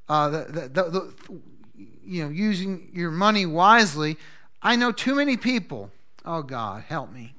using your money wisely. I know too many people, oh God, help me,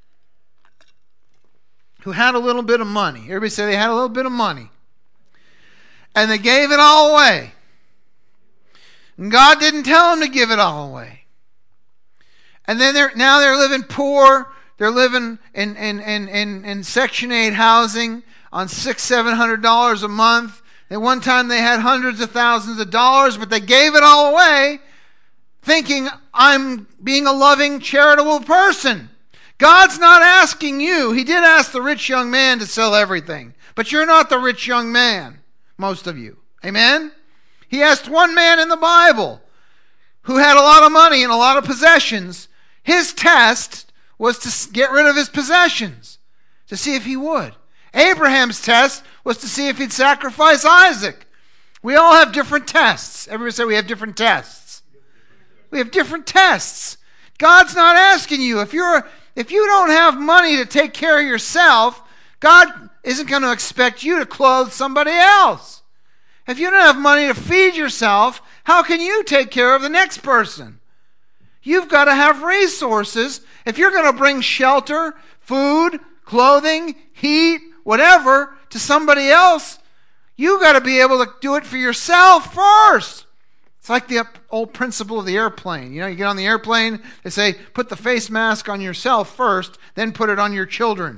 who had a little bit of money. Everybody say they had a little bit of money. And they gave it all away. And God didn't tell them to give it all away. And then they're living poor. They're living in Section 8 housing on $600-700 a month. At one time they had hundreds of thousands of dollars, but they gave it all away thinking, I'm being a loving, charitable person. God's not asking you. He did ask the rich young man to sell everything, but you're not the rich young man, most of you. Amen? He asked one man in the Bible who had a lot of money and a lot of possessions. His test was to get rid of his possessions, to see if he would. Abraham's test was to see if he'd sacrifice Isaac. We all have different tests. Everybody say we have different tests. We have different tests. God's not asking you. If you don't have money to take care of yourself, God isn't going to expect you to clothe somebody else. If you don't have money to feed yourself, how can you take care of the next person? You've got to have resources. If you're going to bring shelter, food, clothing, heat, whatever to somebody else, you've got to be able to do it for yourself first. It's like the old principle of the airplane. You get on the airplane, they say, put the face mask on yourself first, then put it on your children.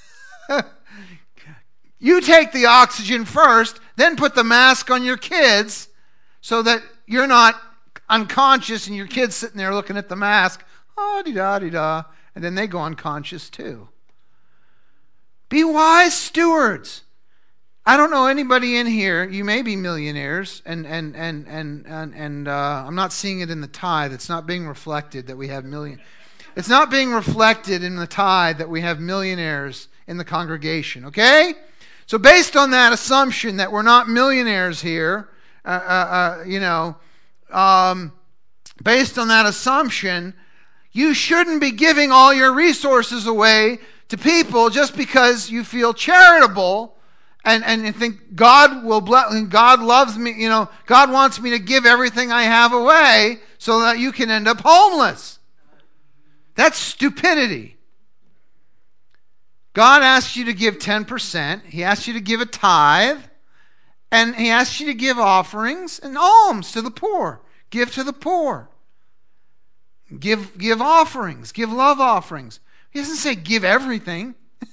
You take the oxygen first, then put the mask on your kids so that you're not unconscious and your kid's sitting there looking at the mask, oh-de-da-de-da, and then they go unconscious too. Be wise stewards. I don't know anybody in here. You may be millionaires, and I'm not seeing it in the tithe. It's not being reflected that we have million. It's not being reflected in the tithe that we have millionaires in the congregation. Okay, so based on that assumption that we're not millionaires here, based on that assumption, you shouldn't be giving all your resources away to people just because you feel charitable. And think God will bless, God loves me, God wants me to give everything I have away so that you can end up homeless. That's stupidity. God asks you to give 10%. He asks you to give a tithe. And He asks you to give offerings and alms to the poor. Give to the poor. Give offerings. Give love offerings. He doesn't say give everything.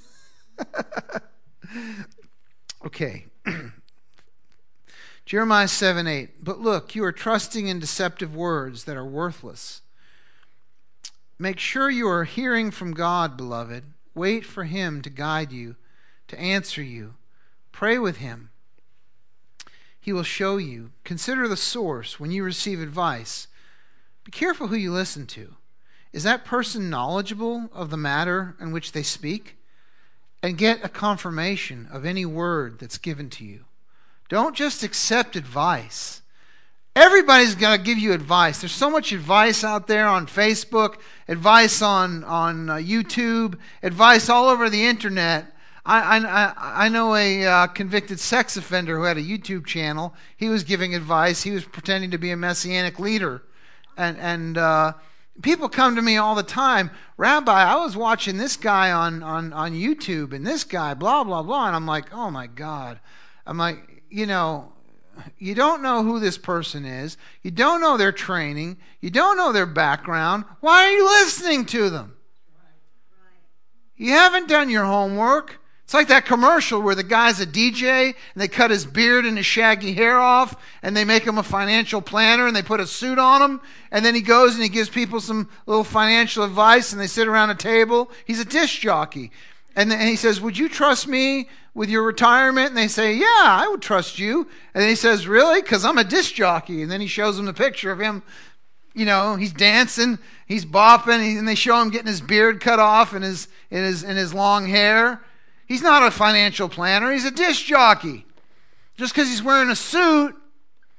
Okay. Jeremiah 7:8. But look, you are trusting in deceptive words that are worthless. Make sure you are hearing from God, beloved. Wait for Him to guide you, to answer you. Pray with Him. He will show you. Consider the source when you receive advice. Be careful who you listen to. Is that person knowledgeable of the matter in which they speak? And get a confirmation of any word that's given to you. Don't just accept advice. Everybody's going to give you advice. There's so much advice out there on Facebook, advice on YouTube, advice all over the internet. I know a convicted sex offender who had a YouTube channel. He was giving advice. He was pretending to be a messianic leader. And people come to me all the time, Rabbi, I was watching this guy on YouTube and this guy, blah, blah, blah. And I'm like, oh my God. I'm like, you don't know who this person is. You don't know their training. You don't know their background. Why are you listening to them? You haven't done your homework. It's like that commercial where the guy's a DJ and they cut his beard and his shaggy hair off and they make him a financial planner and they put a suit on him and then he goes and he gives people some little financial advice and they sit around a table. He's a disc jockey. And he says, would you trust me with your retirement? And they say, yeah, I would trust you. And then he says, really? Because I'm a disc jockey. And then he shows them the picture of him. He's dancing, he's bopping, and they show him getting his beard cut off and his long hair. He's not a financial planner. He's a disc jockey. Just because he's wearing a suit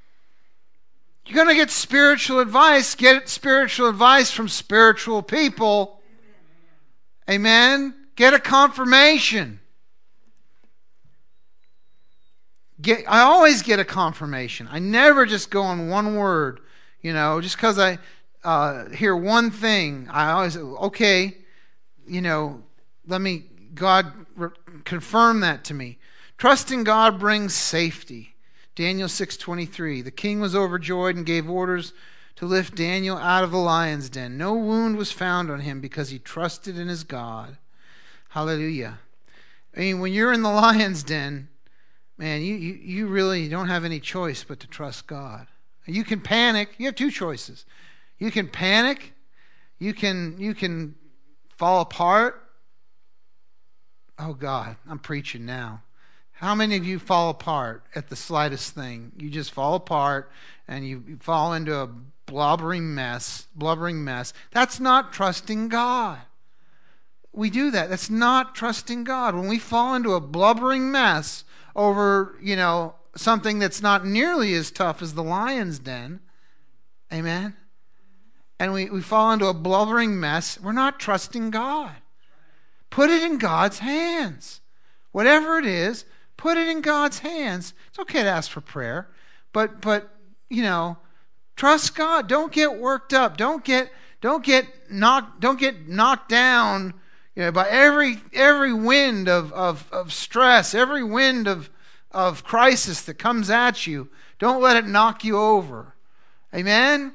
You're going to get spiritual advice. Get spiritual advice from spiritual people. Amen. Get a confirmation. I always get a confirmation. I never just go on one word. Just because I hear one thing, I always, okay, let me, God, confirm that to me. Trusting God brings safety. Daniel 6:23. The king was overjoyed and gave orders to lift Daniel out of the lion's den. No wound was found on him because he trusted in his God. Hallelujah. I mean, when you're in the lion's den, man, you really don't have any choice but to trust God. You can panic. You have two choices. You can panic. You can fall apart. Oh God, I'm preaching now. How many of you fall apart at the slightest thing? You just fall apart and you fall into a blubbering mess. That's not trusting God. We do that. That's not trusting God. When we fall into a blubbering mess over, something that's not nearly as tough as the lion's den, amen? And we fall into a blubbering mess, we're not trusting God. Put it in God's hands. Whatever it is, put it in God's hands. It's okay to ask for prayer, but trust God. Don't get worked up. Don't get knocked down by every wind of stress, every wind of crisis that comes at you. Don't let it knock you over. Amen?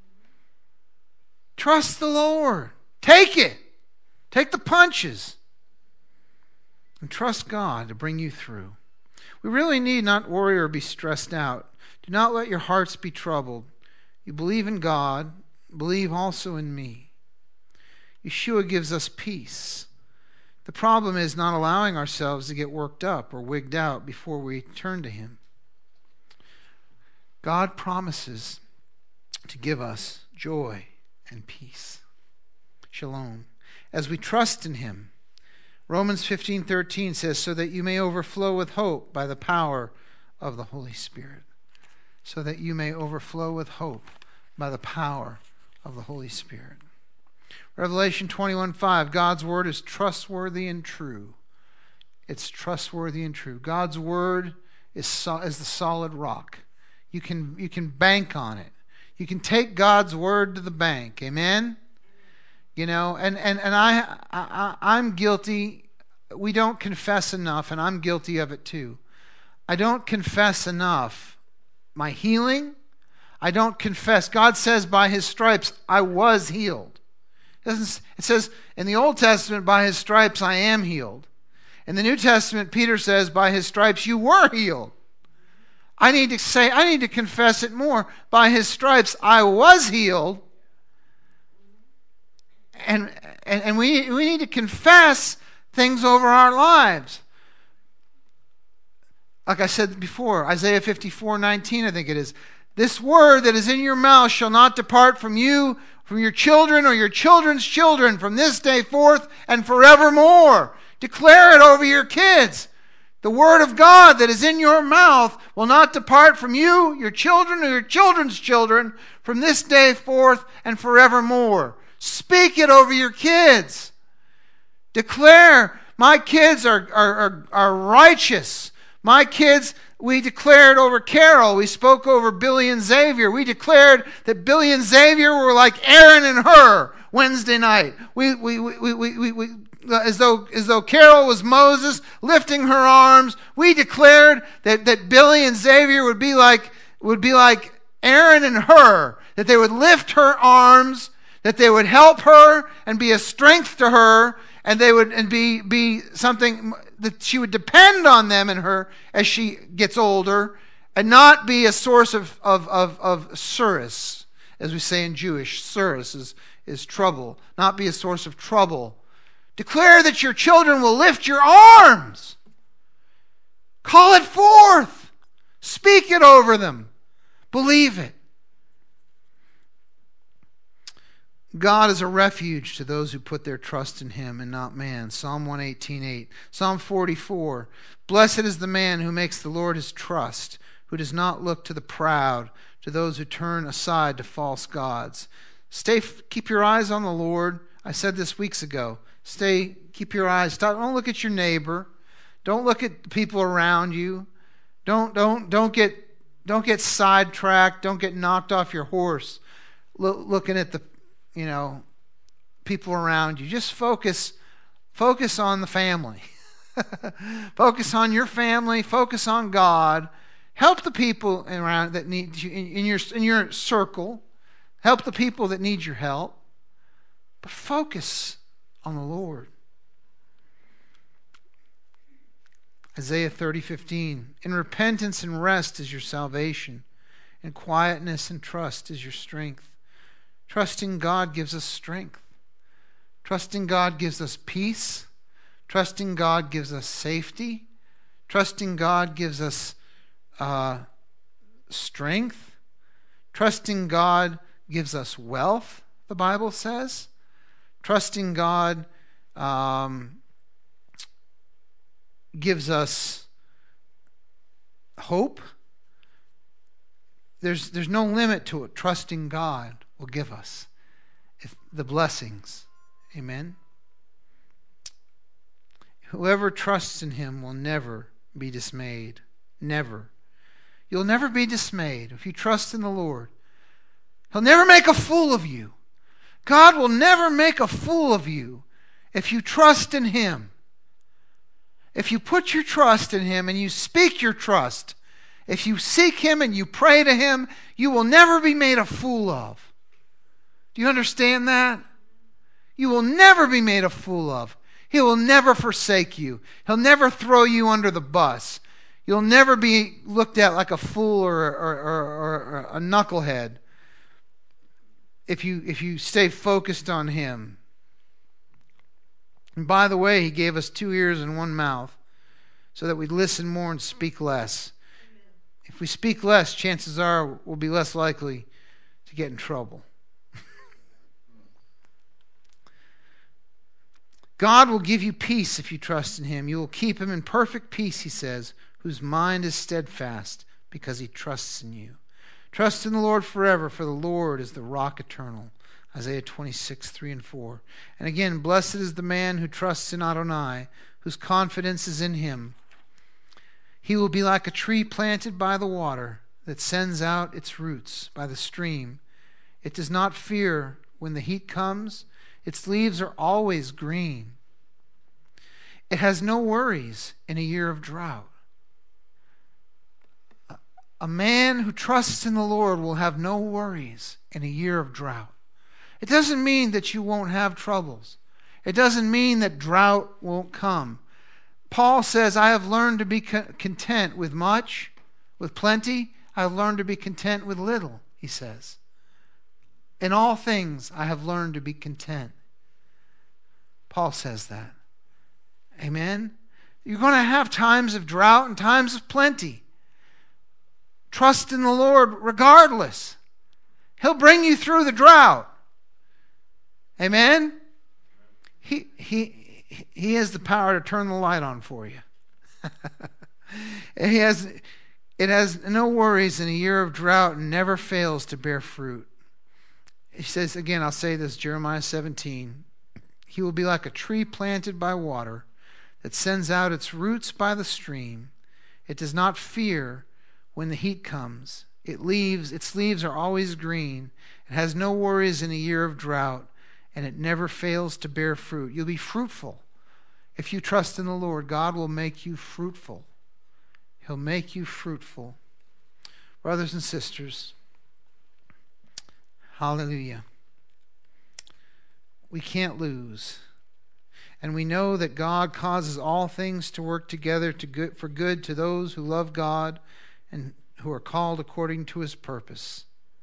Trust the Lord. Take it. Take the punches. And trust God to bring you through. We really need not worry or be stressed out. Do not let your hearts be troubled. You believe in God, believe also in me. Yeshua gives us peace. The problem is not allowing ourselves to get worked up or wigged out before we turn to Him. God promises to give us joy and peace. Shalom. As we trust in Him. Romans 15:13 says, so that you may overflow with hope by the power of the Holy Spirit. So that you may overflow with hope by the power of the Holy Spirit. Revelation 21:5, God's word is trustworthy and true. It's trustworthy and true. God's word is the solid rock. You can bank on it. You can take God's word to the bank. Amen? And I'm guilty. We don't confess enough, and I'm guilty of it too. I don't confess enough my healing. I don't confess. God says by His stripes I was healed. It says in the Old Testament, by His stripes I am healed. In the New Testament, Peter says, by His stripes you were healed. I need to confess it more. By His stripes I was healed. And we need to confess things over our lives. Like I said before, Isaiah 54:19, I think it is. This word that is in your mouth shall not depart from you, from your children or your children's children, from this day forth and forevermore. Declare it over your kids. The word of God that is in your mouth will not depart from you, your children or your children's children, from this day forth and forevermore. Speak it over your kids. Declare, my kids are righteous. My kids, we declared over Carol. We spoke over Billy and Xavier. We declared that Billy and Xavier were like Aaron and Hur Wednesday night. As though Carol was Moses lifting her arms. We declared that Billy and Xavier would be like Aaron and Hur. That they would lift her arms. That they would help her and be a strength to her, and they would be something that she would depend on them and her as she gets older, and not be a source of surus, as we say in Jewish. Surus is trouble, not be a source of trouble. Declare that your children will lift your arms. Call it forth. Speak it over them. Believe it. God is a refuge to those who put their trust in Him and not man. Psalm 118:8. Psalm 44. Blessed is the man who makes the Lord his trust, who does not look to the proud, to those who turn aside to false gods. Keep your eyes on the Lord. I said this weeks ago. Keep your eyes. Don't look at your neighbor. Don't look at the people around you. Don't get sidetracked. Don't get knocked off your horse looking at the people around you. Just focus on the family. Focus on your family. Focus on God. Help the people around that need you in your circle. Help the people that need your help. But focus on the Lord. Isaiah 30:15. In repentance and rest is your salvation. In quietness and trust is your strength. Trusting God gives us strength. Trusting God gives us peace. Trusting God gives us safety. Trusting God gives us strength. Trusting God gives us wealth, the Bible says. Trusting God gives us hope. There's no limit to what trusting God will give us. The blessings. Amen. Whoever trusts in him will never be dismayed. Never. You'll never be dismayed if you trust in the Lord. He'll never make a fool of you. God will never make a fool of you if you trust in him. If you put your trust in him and you speak your trust, if you seek him and you pray to him, you will never be made a fool of. Do you understand that? You will never be made a fool of. He will never forsake you. He'll never throw you under the bus. You'll never be looked at like a fool or a knucklehead if you stay focused on him. And by the way, he gave us 2 ears and 1 mouth so that we listen more and speak less. If we speak less, chances are we'll be less likely to get in trouble. God will give you peace if you trust in him. You will keep him in perfect peace, he says, whose mind is steadfast because he trusts in you. Trust in the Lord forever, for the Lord is the rock eternal. Isaiah 26:3-4. And again, blessed is the man who trusts in Adonai, whose confidence is in him. He will be like a tree planted by the water that sends out its roots by the stream. It does not fear when the heat comes. Its leaves are always green. It has no worries in a year of drought. A man who trusts in the Lord will have no worries in a year of drought. It doesn't mean that you won't have troubles. It doesn't mean that drought won't come. Paul says, I have learned to be content with much, with plenty. I have learned to be content with little, he says. In all things, I have learned to be content. Paul says that. Amen? You're going to have times of drought and times of plenty. Trust in the Lord regardless. He'll bring you through the drought. Amen? He has the power to turn the light on for you. It has no worries in a year of drought and never fails to bear fruit. He says, again, I'll say this, Jeremiah 17. He will be like a tree planted by water that sends out its roots by the stream. It does not fear when the heat comes. Its leaves are always green. It has no worries in a year of drought, and it never fails to bear fruit. You'll be fruitful. If you trust in the Lord, God will make you fruitful. He'll make you fruitful. Brothers and sisters, hallelujah. We can't lose. And we know that God causes all things to work together for good to those who love God and who are called according to his purpose.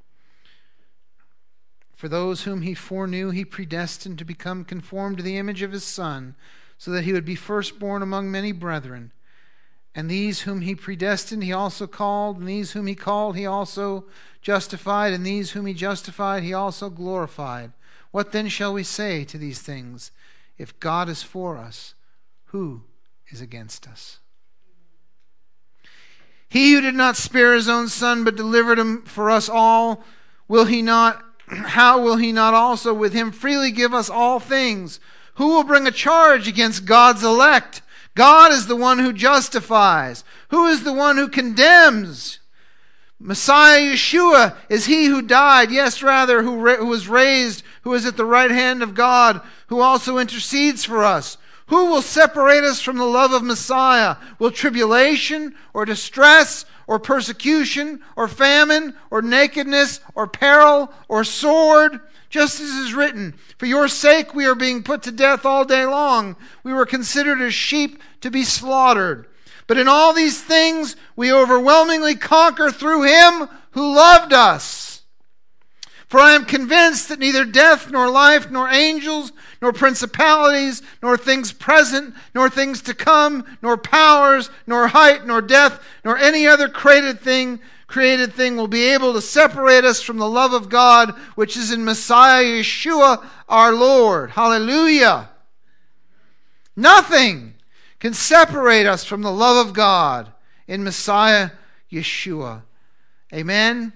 For those whom he foreknew, he predestined to become conformed to the image of his Son, so that he would be firstborn among many brethren. And these whom he predestined, he also called. And these whom he called, he also justified. And these whom he justified, he also glorified. What then shall we say to these things? If God is for us, who is against us? He who did not spare his own Son, but delivered him for us all, how will he not also with him freely give us all things? Who will bring a charge against God's elect? God is the one who justifies. Who is the one who condemns? Messiah Yeshua is he who died, yes, rather, who was raised, who is at the right hand of God, who also intercedes for us. Who will separate us from the love of Messiah? Will tribulation or distress or persecution or famine or nakedness or peril or sword? Just as is written, for your sake we are being put to death all day long. We were considered as sheep to be slaughtered. But in all these things we overwhelmingly conquer through him who loved us. For I am convinced that neither death nor life nor angels nor principalities nor things present nor things to come nor powers nor height nor depth nor any other created thing will be able to separate us from the love of God which is in Messiah Yeshua our Lord. Hallelujah. Nothing can separate us from the love of God in Messiah Yeshua. Amen.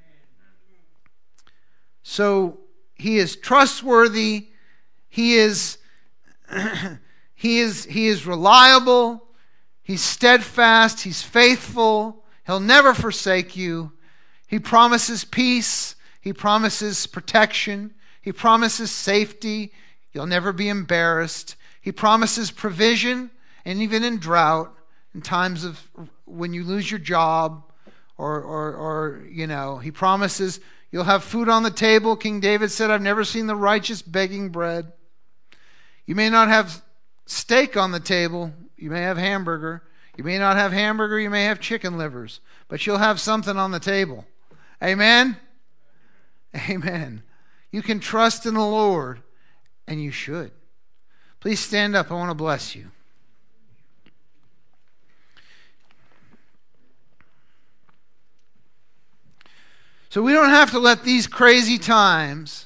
So he is trustworthy. He is reliable. He's steadfast. He's faithful. He'll never forsake you. He promises peace. He promises protection. He promises safety. You'll never be embarrassed. He promises provision, and even in drought, in times of when you lose your job, or he promises you'll have food on the table. King David said, I've never seen the righteous begging bread. You may not have steak on the table. You may have hamburger. You may not have hamburger. You may have chicken livers. But you'll have something on the table. Amen? Amen. You can trust in the Lord, and you should. Please stand up. I want to bless you. So we don't have to let these crazy times,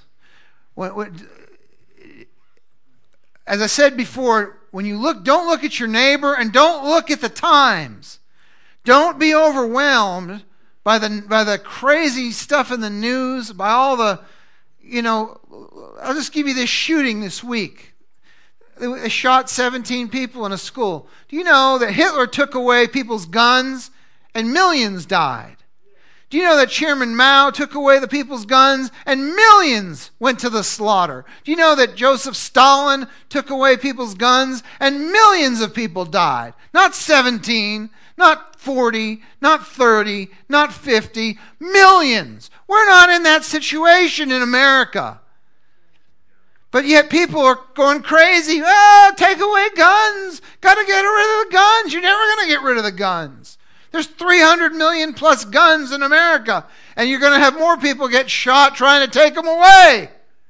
as I said before, when you look, don't look at your neighbor and don't look at the times. Don't be overwhelmed by the crazy stuff in the news, by all the, I'll just give you this shooting this week. They shot 17 people in a school. Do you know that Hitler took away people's guns and millions died? Do you know that Chairman Mao took away the people's guns and millions went to the slaughter? Do you know that Joseph Stalin took away people's guns and millions of people died? Not 17, not 40, not 30, not 50, millions. We're not in that situation in America. But yet people are going crazy. Oh, take away guns. Got to get rid of the guns. You're never going to get rid of the guns. There's 300 million plus guns in America, and you're going to have more people get shot trying to take them away.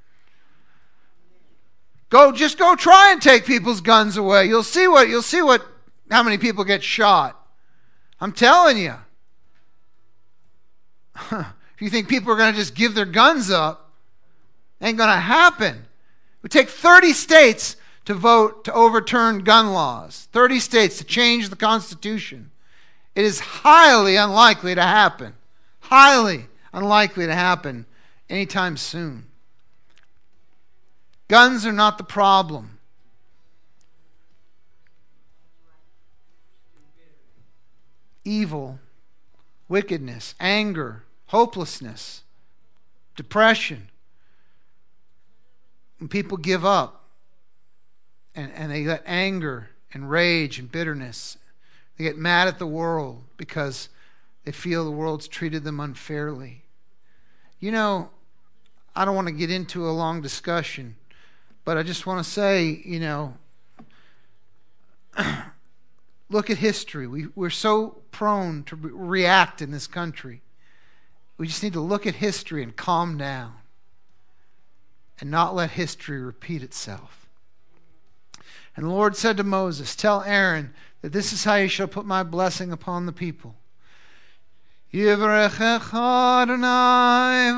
Just go try and take people's guns away. You'll see how many people get shot. I'm telling you. If you think people are going to just give their guns up, ain't going to happen. It would take 30 states to vote to overturn gun laws. 30 states to change the Constitution. It is highly unlikely to happen. Highly unlikely to happen anytime soon. Guns are not the problem. Evil, wickedness, anger, hopelessness, depression. When people give up and they let anger and rage and bitterness, they get mad at the world because they feel the world's treated them unfairly. I don't want to get into a long discussion, but I just want to say, look at history. We're so prone to react in this country. We just need to look at history and calm down and not let history repeat itself. And the Lord said to Moses, tell Aaron that this is how you shall put my blessing upon the people. Yivrechecha Adonai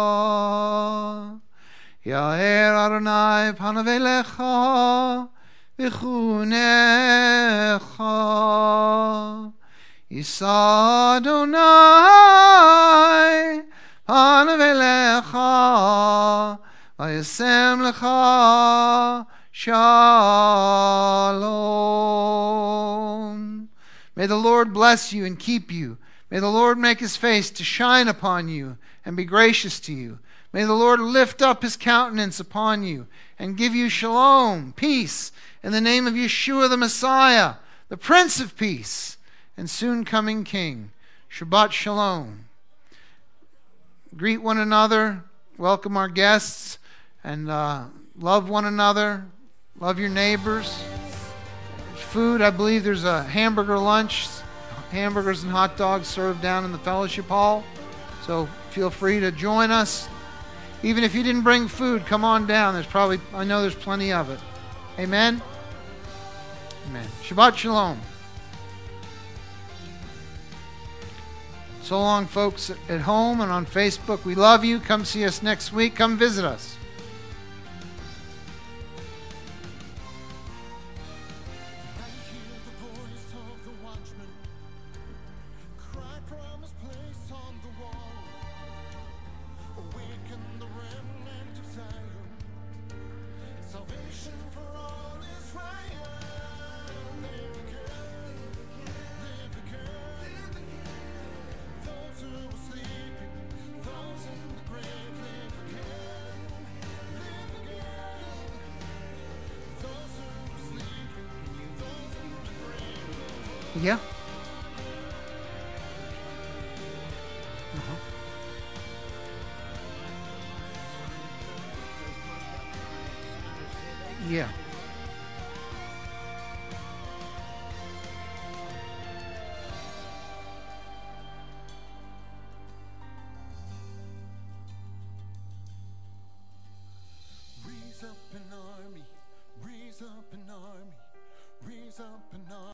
vayishmarecha. Ya'er Adonai panav elecha v'chunecha. Yisa Adonai panav elecha v'yasem lecha shalom. May the Lord bless you and keep you. May the Lord make his face to shine upon you and be gracious to you. May the Lord lift up his countenance upon you and give you shalom, peace, in the name of Yeshua the Messiah, the Prince of Peace and soon coming King. Shabbat shalom. Greet one another, welcome our guests, and love one another, love your neighbors. Food, I believe there's a hamburger lunch, hamburgers and hot dogs served down in the fellowship hall. So feel free to join us. Even if you didn't bring food, come on down. I know there's plenty of it. Amen? Amen. Shabbat shalom. So long, folks at home and on Facebook. We love you. Come see us next week. Come visit us. Yeah. Yeah.